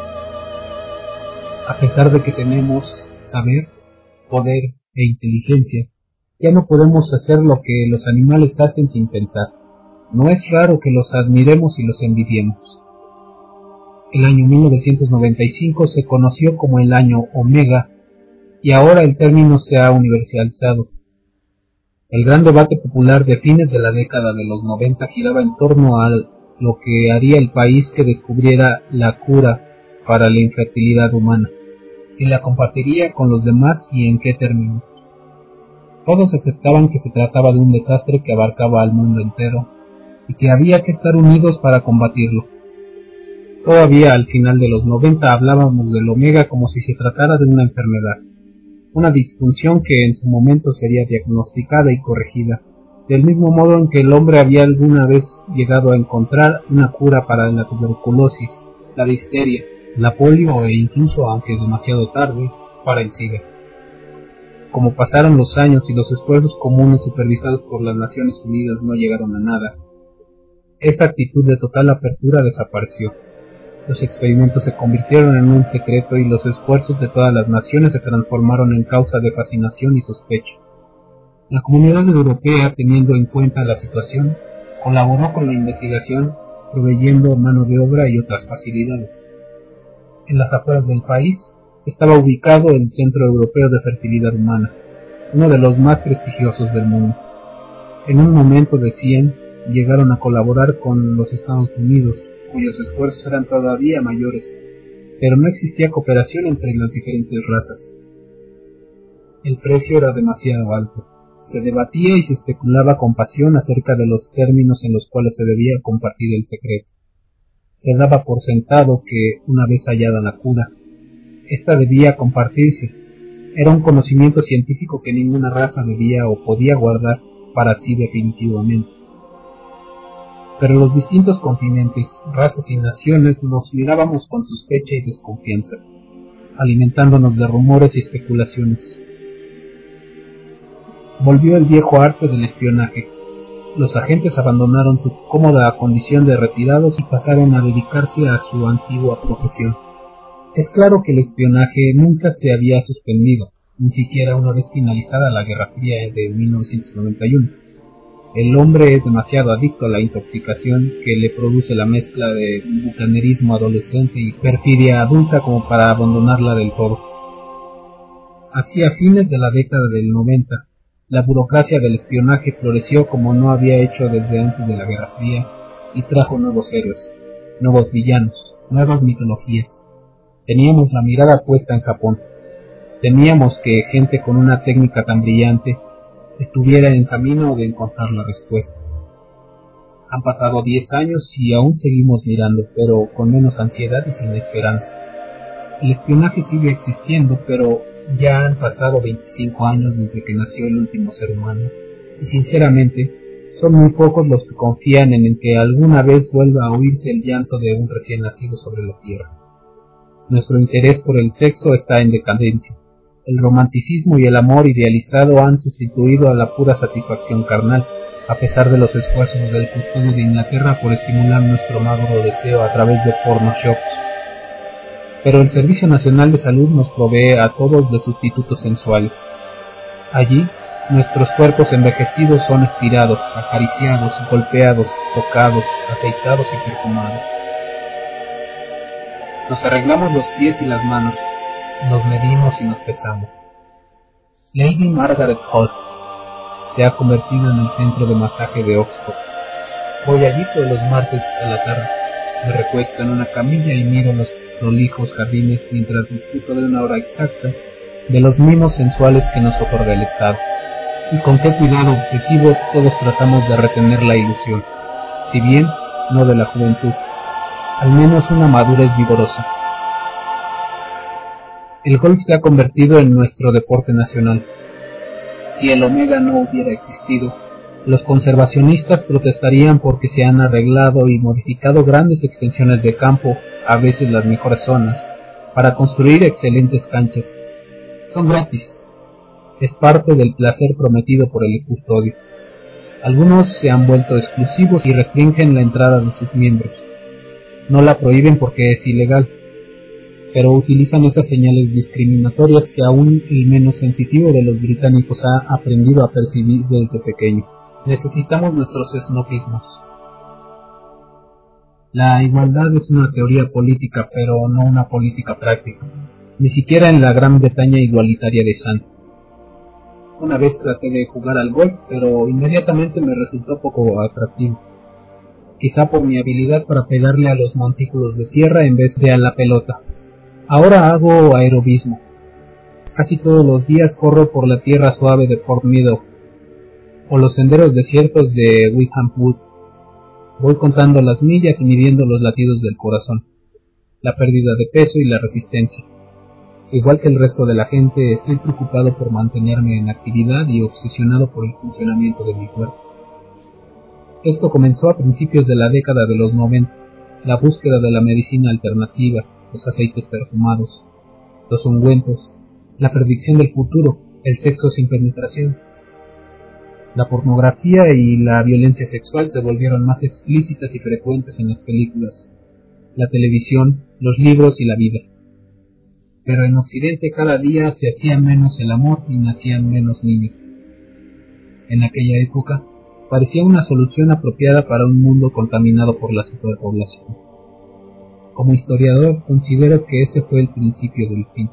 A pesar de que tenemos saber, poder e inteligencia, ya no podemos hacer lo que los animales hacen sin pensar. No es raro que los admiremos y los envidiemos. El año mil novecientos noventa y cinco se conoció como el año Omega, y ahora el término se ha universalizado. El gran debate popular de fines de la década de los noventa giraba en torno a lo que haría el país que descubriera la cura para la infertilidad humana, si la compartiría con los demás y en qué términos. Todos aceptaban que se trataba de un desastre que abarcaba al mundo entero y que había que estar unidos para combatirlo. Todavía al final de los noventa hablábamos del Omega como si se tratara de una enfermedad, una disfunción que en su momento sería diagnosticada y corregida, del mismo modo en que el hombre había alguna vez llegado a encontrar una cura para la tuberculosis, la difteria, la polio e incluso, aunque demasiado tarde, para el SIDA. Como pasaron los años y los esfuerzos comunes supervisados por las Naciones Unidas no llegaron a nada, esa actitud de total apertura desapareció. Los experimentos se convirtieron en un secreto y los esfuerzos de todas las naciones se transformaron en causa de fascinación y sospecha. La comunidad europea, teniendo en cuenta la situación, colaboró con la investigación, proveyendo mano de obra y otras facilidades. En las afueras del país estaba ubicado el Centro Europeo de Fertilidad Humana, uno de los más prestigiosos del mundo. En un momento, decían, llegaron a colaborar con los Estados Unidos, cuyos esfuerzos eran todavía mayores, pero no existía cooperación entre las diferentes razas. El precio era demasiado alto. Se debatía y se especulaba con pasión acerca de los términos en los cuales se debía compartir el secreto. Se daba por sentado que, una vez hallada la cura, ésta debía compartirse. Era un conocimiento científico que ninguna raza debía o podía guardar para sí definitivamente. Pero los distintos continentes, razas y naciones nos mirábamos con sospecha y desconfianza, alimentándonos de rumores y especulaciones. Volvió el viejo arte del espionaje. Los agentes abandonaron su cómoda condición de retirados y pasaron a dedicarse a su antigua profesión. Es claro que el espionaje nunca se había suspendido, ni siquiera una vez finalizada la Guerra Fría de mil novecientos noventa y uno. El hombre es demasiado adicto a la intoxicación que le produce la mezcla de bucanerismo adolescente y perfidia adulta como para abandonarla del todo. Hacia fines de la década del noventa, la burocracia del espionaje floreció como no había hecho desde antes de la Guerra Fría y trajo nuevos héroes, nuevos villanos, nuevas mitologías. Teníamos la mirada puesta en Japón. Temíamos que gente con una técnica tan brillante estuviera en camino de encontrar la respuesta. Han pasado diez años y aún seguimos mirando, pero con menos ansiedad y sin esperanza. El espionaje sigue existiendo, pero ya han pasado veinticinco años desde que nació el último ser humano, y sinceramente, son muy pocos los que confían en que alguna vez vuelva a oírse el llanto de un recién nacido sobre la tierra. Nuestro interés por el sexo está en decadencia. El romanticismo y el amor idealizado han sustituido a la pura satisfacción carnal, a pesar de los esfuerzos del custodio de Inglaterra por estimular nuestro magro deseo a través de porno shops. Pero el Servicio Nacional de Salud nos provee a todos de sustitutos sensuales. Allí, nuestros cuerpos envejecidos son estirados, acariciados, golpeados, tocados, aceitados y perfumados. Nos arreglamos los pies y las manos, nos medimos y nos pesamos. Lady Margaret Hall se ha convertido en el centro de masaje de Oxford. Voy allí todos los martes a la tarde, me recuesto en una camilla y miro los prolijos jardines mientras disfruto de una hora exacta de los mimos sensuales que nos otorga el Estado. Y con qué cuidado obsesivo todos tratamos de retener la ilusión, si bien no de la juventud, al menos una madurez vigorosa. El golf se ha convertido en nuestro deporte nacional. Si el Omega no hubiera existido, los conservacionistas protestarían porque se han arreglado y modificado grandes extensiones de campo, a veces las mejores zonas, para construir excelentes canchas. Son gratis. Es parte del placer prometido por el custodio. Algunos se han vuelto exclusivos y restringen la entrada de sus miembros. No la prohíben porque es ilegal, pero utilizan esas señales discriminatorias que aún el menos sensitivo de los británicos ha aprendido a percibir desde pequeño. Necesitamos nuestros esnopismos. La igualdad es una teoría política, pero no una política práctica, ni siquiera en la Gran Bretaña igualitaria de Sand. Una vez traté de jugar al golf, pero inmediatamente me resultó poco atractivo. Quizá por mi habilidad para pegarle a los montículos de tierra en vez de a la pelota. Ahora hago aerobismo. Casi todos los días corro por la tierra suave de Port Meadow o los senderos desiertos de Wickham Wood. Voy contando las millas y midiendo los latidos del corazón, la pérdida de peso y la resistencia. Igual que el resto de la gente, estoy preocupado por mantenerme en actividad y obsesionado por el funcionamiento de mi cuerpo. Esto comenzó a principios de la década de los noventa, la búsqueda de la medicina alternativa, los aceites perfumados, los ungüentos, la predicción del futuro, el sexo sin penetración. La pornografía y la violencia sexual se volvieron más explícitas y frecuentes en las películas, la televisión, los libros y la vida. Pero en Occidente cada día se hacía menos el amor y nacían menos niños. En aquella época parecía una solución apropiada para un mundo contaminado por la superpoblación. Como historiador considero que ese fue el principio del fin.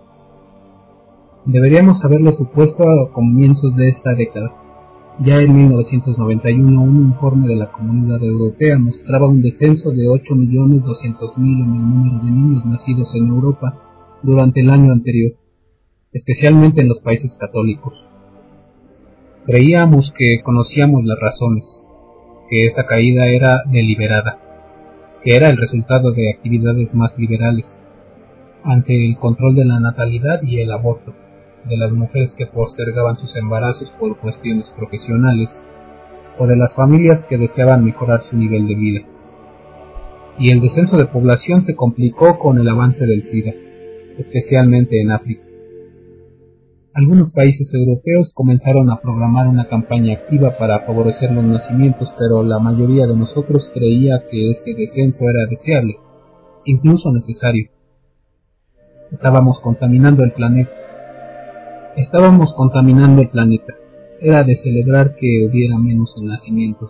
Deberíamos haberlo supuesto a comienzos de esta década. Ya en mil novecientos noventa y uno un informe de la Comunidad Europea mostraba un descenso de ocho millones doscientos mil en el número de niños nacidos en Europa durante el año anterior, especialmente en los países católicos. Creíamos que conocíamos las razones, que esa caída era deliberada, que era el resultado de actividades más liberales, ante el control de la natalidad y el aborto, de las mujeres que postergaban sus embarazos por cuestiones profesionales, o de las familias que deseaban mejorar su nivel de vida. Y el descenso de población se complicó con el avance del SIDA, especialmente en África. Algunos países europeos comenzaron a programar una campaña activa para favorecer los nacimientos, pero la mayoría de nosotros creía que ese descenso era deseable, incluso necesario. Estábamos contaminando el planeta. Estábamos contaminando el planeta. Era de celebrar que hubiera menos nacimientos.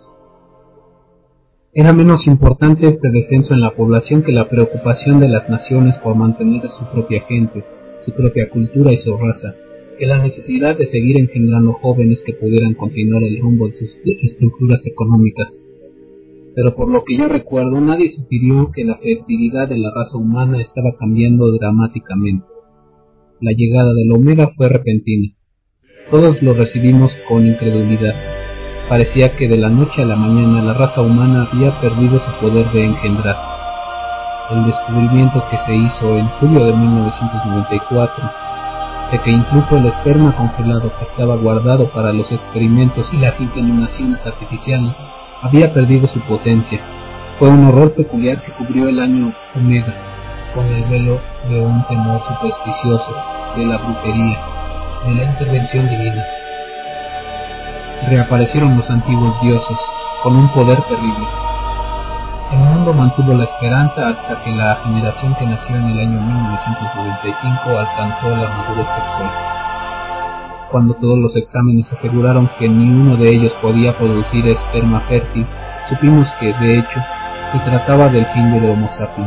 Era menos importante este descenso en la población que la preocupación de las naciones por mantener su propia gente, su propia cultura y su raza, que la necesidad de seguir engendrando jóvenes que pudieran continuar el rumbo de sus estructuras económicas. Pero por lo que yo recuerdo, nadie sugirió que la fertilidad de la raza humana estaba cambiando dramáticamente. La llegada del Omega fue repentina. Todos lo recibimos con incredulidad. Parecía que de la noche a la mañana la raza humana había perdido su poder de engendrar. El descubrimiento que se hizo en julio de mil novecientos noventa y cuatro, de que incluso el esperma congelado que estaba guardado para los experimentos y las inseminaciones artificiales había perdido su potencia, fue un horror peculiar que cubrió el año Omega, con el velo de un temor supersticioso, de la brujería, de la intervención divina. Reaparecieron los antiguos dioses, con un poder terrible. El mundo mantuvo la esperanza hasta que la generación que nació en el año mil novecientos noventa y cinco alcanzó la madurez sexual. Cuando todos los exámenes aseguraron que ni uno de ellos podía producir esperma fértil, supimos que, de hecho, se trataba del fin del Homo sapiens.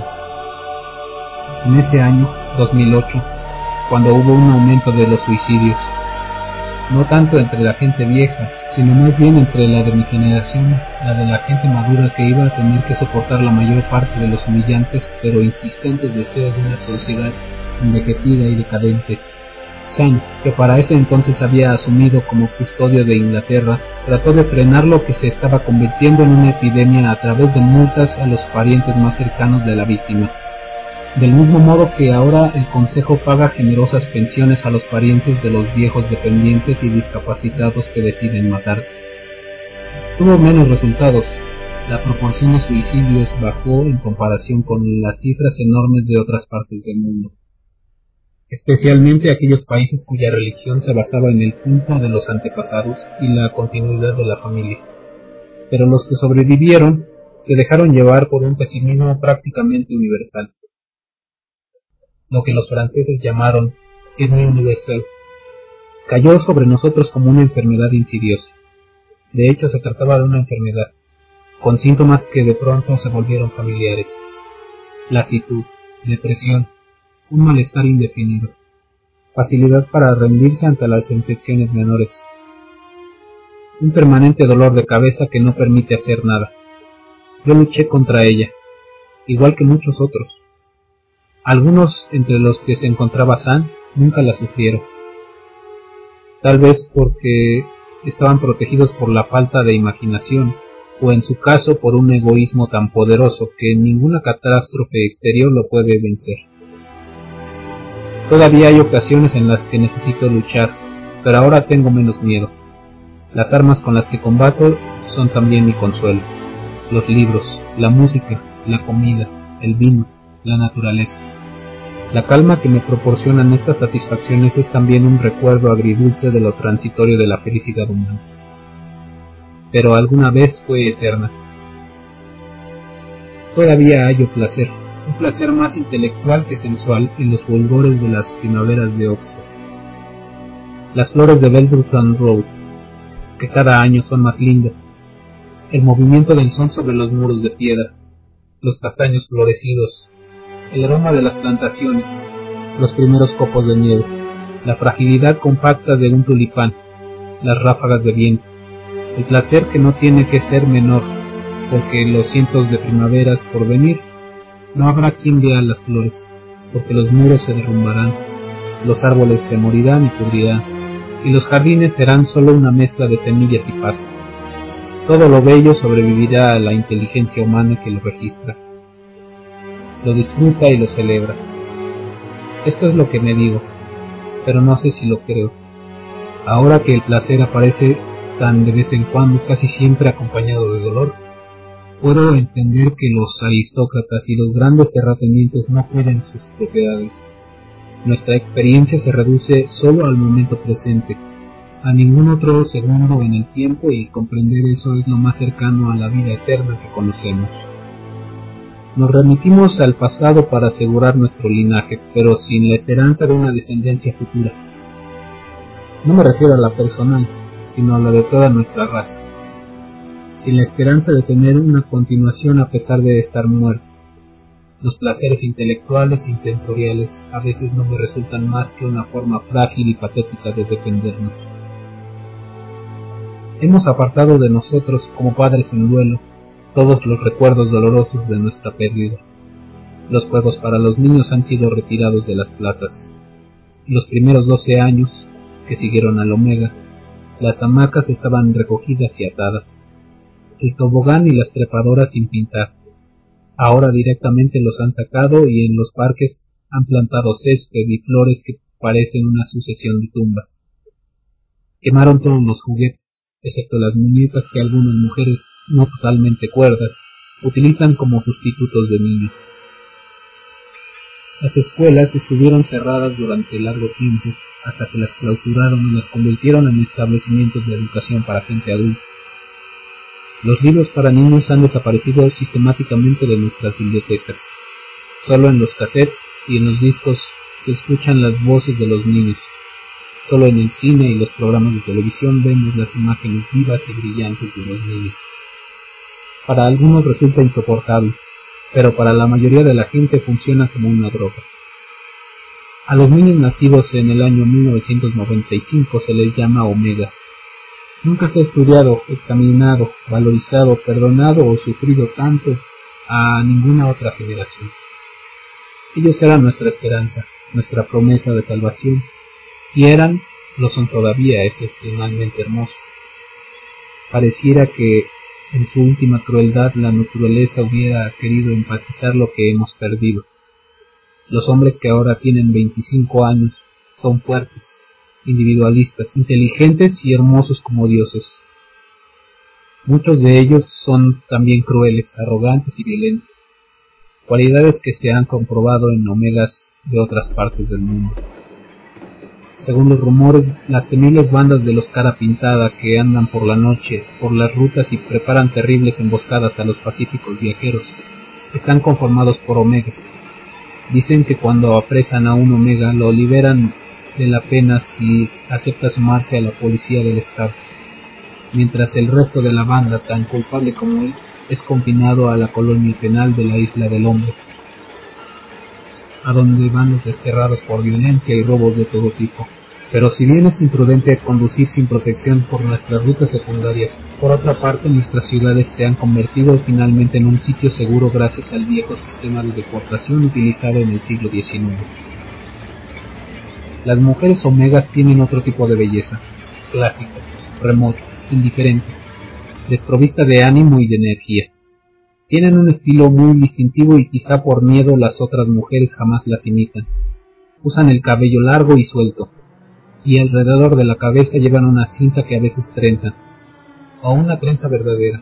En ese año, dos mil ocho, cuando hubo un aumento de los suicidios, no tanto entre la gente vieja, sino más bien entre la de mi generación, la de la gente madura que iba a tener que soportar la mayor parte de los humillantes pero insistentes deseos de una sociedad envejecida y decadente. Sam, que para ese entonces había asumido como custodio de Inglaterra, trató de frenar lo que se estaba convirtiendo en una epidemia a través de multas a los parientes más cercanos de la víctima. Del mismo modo que ahora el Consejo paga generosas pensiones a los parientes de los viejos dependientes y discapacitados que deciden matarse. Tuvo menos resultados. La proporción de suicidios bajó en comparación con las cifras enormes de otras partes del mundo, especialmente aquellos países cuya religión se basaba en el culto de los antepasados y la continuidad de la familia. Pero los que sobrevivieron se dejaron llevar por un pesimismo prácticamente universal, lo que los franceses llamaron ennui universel. Cayó sobre nosotros como una enfermedad insidiosa. De hecho, se trataba de una enfermedad, con síntomas que de pronto se volvieron familiares: lasitud, depresión, un malestar indefinido, facilidad para rendirse ante las infecciones menores, un permanente dolor de cabeza que no permite hacer nada. Yo luché contra ella, igual que muchos otros. Algunos entre los que se encontraba Sam nunca la sufrieron, tal vez porque estaban protegidos por la falta de imaginación, o en su caso por un egoísmo tan poderoso que ninguna catástrofe exterior lo puede vencer. Todavía hay ocasiones en las que necesito luchar, pero ahora tengo menos miedo. Las armas con las que combato son también mi consuelo: los libros, la música, la comida, el vino, la naturaleza. La calma que me proporcionan estas satisfacciones es también un recuerdo agridulce de lo transitorio de la felicidad humana. Pero alguna vez fue eterna. Todavía hallo placer, un placer más intelectual que sensual, en los fulgores de las primaveras de Oxford. Las flores de Belverton Road, que cada año son más lindas, el movimiento del sol sobre los muros de piedra, los castaños florecidos, el aroma de las plantaciones, los primeros copos de nieve, la fragilidad compacta de un tulipán, las ráfagas de viento, el placer que no tiene que ser menor, porque los cientos de primaveras por venir no habrá quien vea las flores, porque los muros se derrumbarán, los árboles se morirán y pudrirán, y los jardines serán solo una mezcla de semillas y pasto. Todo lo bello sobrevivirá a la inteligencia humana que lo registra, lo disfruta y lo celebra. Esto es lo que me digo, pero no sé si lo creo. Ahora que el placer aparece tan de vez en cuando, casi siempre acompañado de dolor, puedo entender que los aristócratas y los grandes terratenientes no cuiden sus propiedades. Nuestra experiencia se reduce solo al momento presente, a ningún otro segundo en el tiempo, y comprender eso es lo más cercano a la vida eterna que conocemos. Nos remitimos al pasado para asegurar nuestro linaje, pero sin la esperanza de una descendencia futura. No me refiero a la personal, sino a la de toda nuestra raza, sin la esperanza de tener una continuación a pesar de estar muerto. Los placeres intelectuales y sensoriales a veces no me resultan más que una forma frágil y patética de defendernos. Hemos apartado de nosotros, como padres en duelo, todos los recuerdos dolorosos de nuestra pérdida. Los juegos para los niños han sido retirados de las plazas. Los primeros doce años, que siguieron al Omega, las hamacas estaban recogidas y atadas, el tobogán y las trepadoras sin pintar. Ahora directamente los han sacado, y en los parques han plantado césped y flores que parecen una sucesión de tumbas. Quemaron todos los juguetes, excepto las muñecas que algunas mujeres, no totalmente cuerdas, utilizan como sustitutos de niños. Las escuelas estuvieron cerradas durante largo tiempo, hasta que las clausuraron y las convirtieron en establecimientos de educación para gente adulta. Los libros para niños han desaparecido sistemáticamente de nuestras bibliotecas. Solo en los cassettes y en los discos se escuchan las voces de los niños. Solo en el cine y los programas de televisión vemos las imágenes vivas y brillantes de los niños. Para algunos resulta insoportable, pero para la mayoría de la gente funciona como una droga. A los niños nacidos en el año mil novecientos noventa y cinco se les llama omegas. Nunca se ha estudiado, examinado, valorizado, perdonado o sufrido tanto a ninguna otra generación. Ellos eran nuestra esperanza, nuestra promesa de salvación, y eran, lo son todavía, excepcionalmente hermosos. Pareciera que en su última crueldad la naturaleza hubiera querido empatizar lo que hemos perdido. Los hombres que ahora tienen veinticinco años son fuertes, individualistas, inteligentes y hermosos como dioses. Muchos de ellos son también crueles, arrogantes y violentos, cualidades que se han comprobado en omegas de otras partes del mundo. Según los rumores, las temibles bandas de los cara pintada que andan por la noche por las rutas y preparan terribles emboscadas a los pacíficos viajeros están conformados por omegas. Dicen que cuando apresan a un omega lo liberan de la pena si acepta sumarse a la policía del estado, mientras el resto de la banda, tan culpable como él, es confinado a la colonia penal de la Isla del Hombre, a donde van los desterrados por violencia y robos de todo tipo. Pero si bien es imprudente conducir sin protección por nuestras rutas secundarias, por otra parte nuestras ciudades se han convertido finalmente en un sitio seguro gracias al viejo sistema de deportación utilizado en el siglo diecinueve. Las mujeres omegas tienen otro tipo de belleza, clásica, remota, indiferente, desprovista de ánimo y de energía. Tienen un estilo muy distintivo y quizá por miedo las otras mujeres jamás las imitan. Usan el cabello largo y suelto, y alrededor de la cabeza llevan una cinta que a veces trenzan, o una trenza verdadera.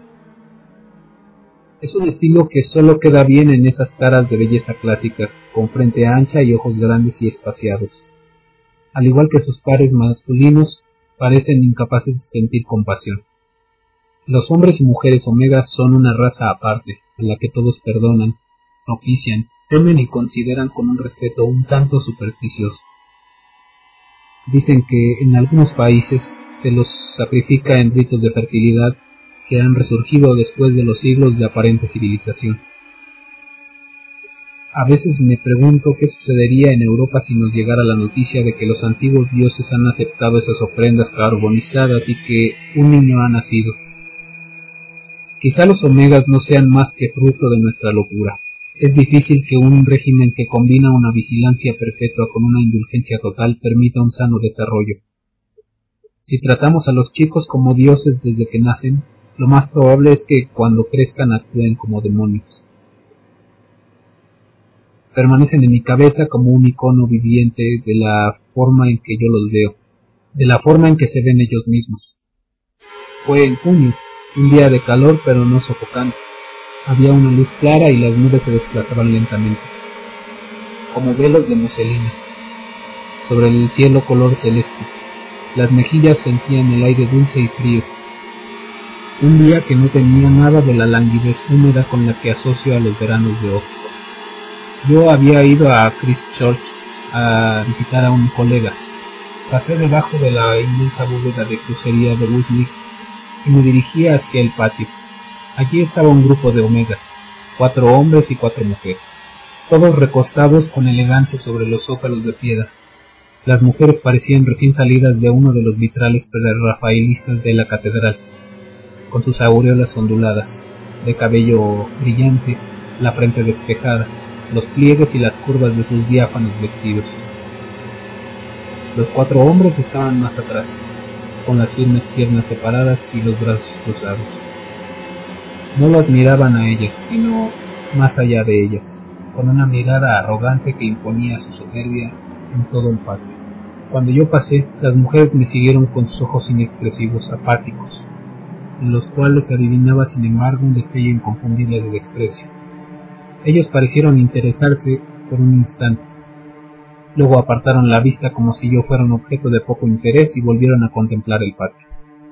Es un estilo que solo queda bien en esas caras de belleza clásica, con frente ancha y ojos grandes y espaciados. Al igual que sus pares masculinos, parecen incapaces de sentir compasión. Los hombres y mujeres omegas son una raza aparte, a la que todos perdonan, propician, temen y consideran con un respeto un tanto supersticioso. Dicen que en algunos países se los sacrifica en ritos de fertilidad que han resurgido después de los siglos de aparente civilización. A veces me pregunto qué sucedería en Europa si nos llegara la noticia de que los antiguos dioses han aceptado esas ofrendas carbonizadas y que un niño ha nacido. Quizá los omegas no sean más que fruto de nuestra locura. Es difícil que un régimen que combina una vigilancia perpetua con una indulgencia total permita un sano desarrollo. Si tratamos a los chicos como dioses desde que nacen, lo más probable es que cuando crezcan actúen como demonios. Permanecen en mi cabeza como un icono viviente de la forma en que yo los veo, de la forma en que se ven ellos mismos. Fue en junio, un día de calor pero no sofocante. Había una luz clara y las nubes se desplazaban lentamente, como velos de muselina, sobre el cielo color celeste. Las mejillas sentían el aire dulce y frío. Un día que no tenía nada de la languidez húmeda con la que asocio a los veranos de Oxford. Yo había ido a Christchurch a visitar a un colega. Pasé debajo de la inmensa bóveda de crucería de Westminster y me dirigía hacia el patio. Allí estaba un grupo de omegas, cuatro hombres y cuatro mujeres, todos recostados con elegancia sobre los zócalos de piedra. Las mujeres parecían recién salidas de uno de los vitrales prerrafaelistas de la catedral, con sus aureolas onduladas, de cabello brillante, la frente despejada, los pliegues y las curvas de sus diáfanos vestidos. Los cuatro hombres estaban más atrás, con las firmes piernas separadas y los brazos cruzados. No las miraban a ellas, sino más allá de ellas, con una mirada arrogante que imponía su soberbia en todo el patio. Cuando yo pasé, las mujeres me siguieron con sus ojos inexpresivos, apáticos, en los cuales adivinaba sin embargo un destello inconfundible de desprecio. Ellos parecieron interesarse por un instante, luego apartaron la vista como si yo fuera un objeto de poco interés y volvieron a contemplar el patio.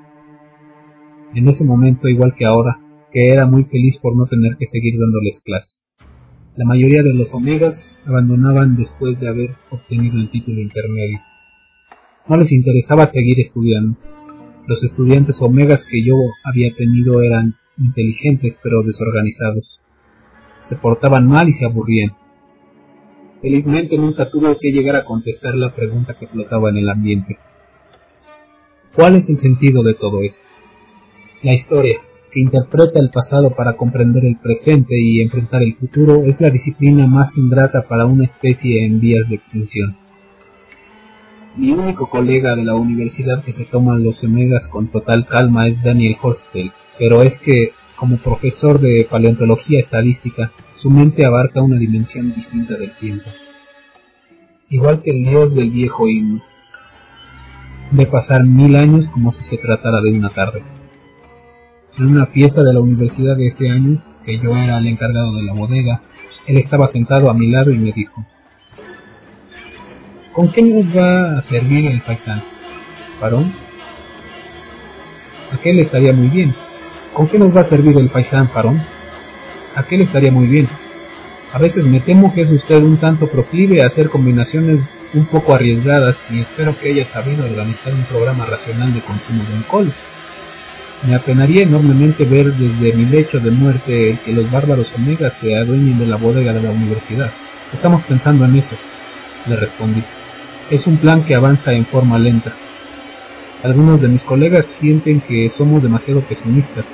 En ese momento, igual que ahora, que era muy feliz por no tener que seguir dándoles clase. La mayoría de los omegas abandonaban después de haber obtenido el título intermedio. No les interesaba seguir estudiando. Los estudiantes omegas que yo había tenido eran inteligentes pero desorganizados. Se portaban mal y se aburrían. Felizmente nunca tuvo que llegar a contestar la pregunta que flotaba en el ambiente. ¿Cuál es el sentido de todo esto? La historia, que interpreta el pasado para comprender el presente y enfrentar el futuro, es la disciplina más ingrata para una especie en vías de extinción. Mi único colega de la universidad que se toma los omegas con total calma es Daniel Horstel, pero es que, como profesor de paleontología estadística, su mente abarca una dimensión distinta del tiempo. Igual que el dios del viejo himno, ve pasar mil años como si se tratara de una tarde. En una fiesta de la universidad de ese año, que yo era el encargado de la bodega, él estaba sentado a mi lado y me dijo: ¿con qué nos va a servir el faisán, Farón? Aquel estaría muy bien. ¿Con qué nos va a servir el faisán, Farón? Aquel estaría muy bien. A veces me temo que es usted un tanto proclive a hacer combinaciones un poco arriesgadas y espero que haya sabido organizar un programa racional de consumo de alcohol. Me apenaría enormemente ver desde mi lecho de muerte que los bárbaros omegas se adueñen de la bodega de la universidad. Estamos pensando en eso, le respondí. Es un plan que avanza en forma lenta. Algunos de mis colegas sienten que somos demasiado pesimistas.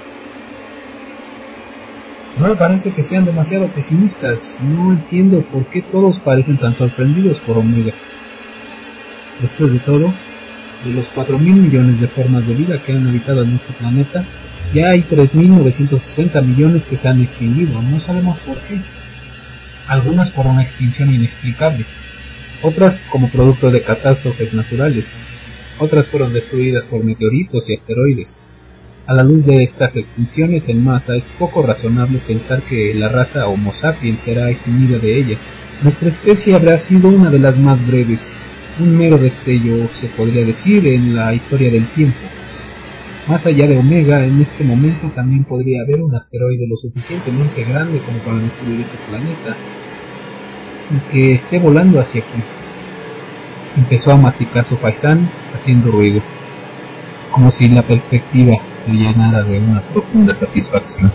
No me parece que sean demasiado pesimistas. No entiendo por qué todos parecen tan sorprendidos por Omega. Después de todo, de los cuatro mil millones de formas de vida que han habitado en este planeta, ya hay tres mil novecientos sesenta millones que se han extinguido. No sabemos por qué. Algunas por una extinción inexplicable, otras como producto de catástrofes naturales, otras fueron destruidas por meteoritos y asteroides. A la luz de estas extinciones en masa, es poco razonable pensar que la raza Homo sapiens será extinguida de ellas. Nuestra especie habrá sido una de las más breves, un mero destello, se podría decir, en la historia del tiempo. Más allá de Omega, en este momento también podría haber un asteroide lo suficientemente grande como para destruir este planeta, y que esté volando hacia aquí. Empezó a masticar su faisán, haciendo ruido, como si la perspectiva le llenara de una profunda satisfacción.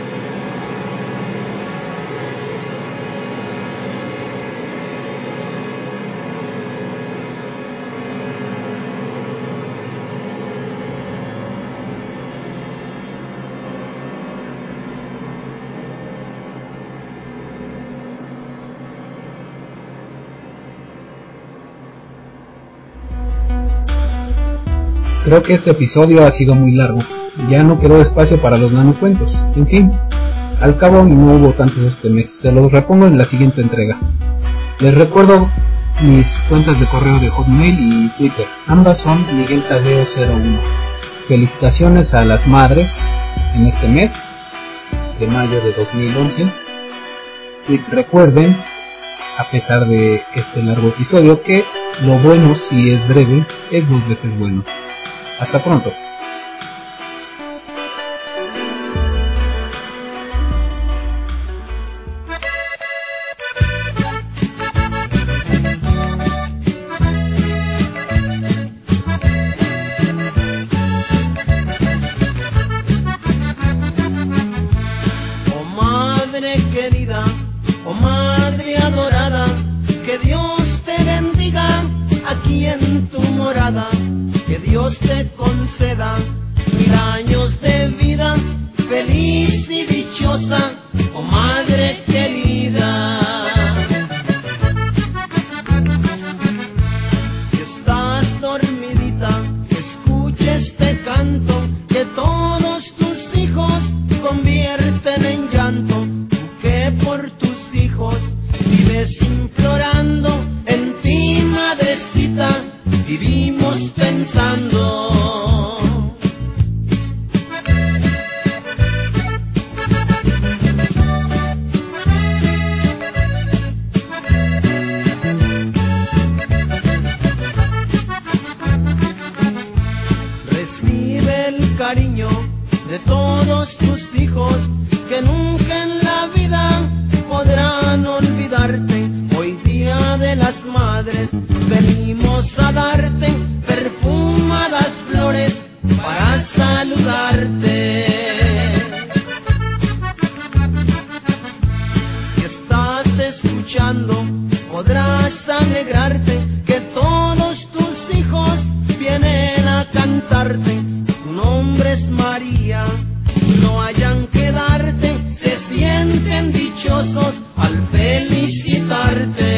Creo que este episodio ha sido muy largo, ya no quedó espacio para los nanocuentos. En fin, al cabo no hubo tantos este mes, se los repongo en la siguiente entrega. Les recuerdo mis cuentas de correo de Hotmail y Twitter, ambas son Miguel Tadeo cero uno. Felicitaciones a las madres en este mes de mayo de dos mil once, y recuerden, a pesar de este largo episodio, que lo bueno, si es breve, es dos veces bueno. Hasta pronto. Oh madre querida, oh madre adorada, que Dios te bendiga aquí en tu morada. Que Dios te conceda mil años de vida, feliz y dichosa, oh madre querida. Si estás dormidita, escucha este canto, que todos tus hijos convierten en llanto. Tú que por tus hijos vives implorando, en ti madrecita vivimos pensando. eres María, no hayan que darte, se sienten dichosos al felicitarte.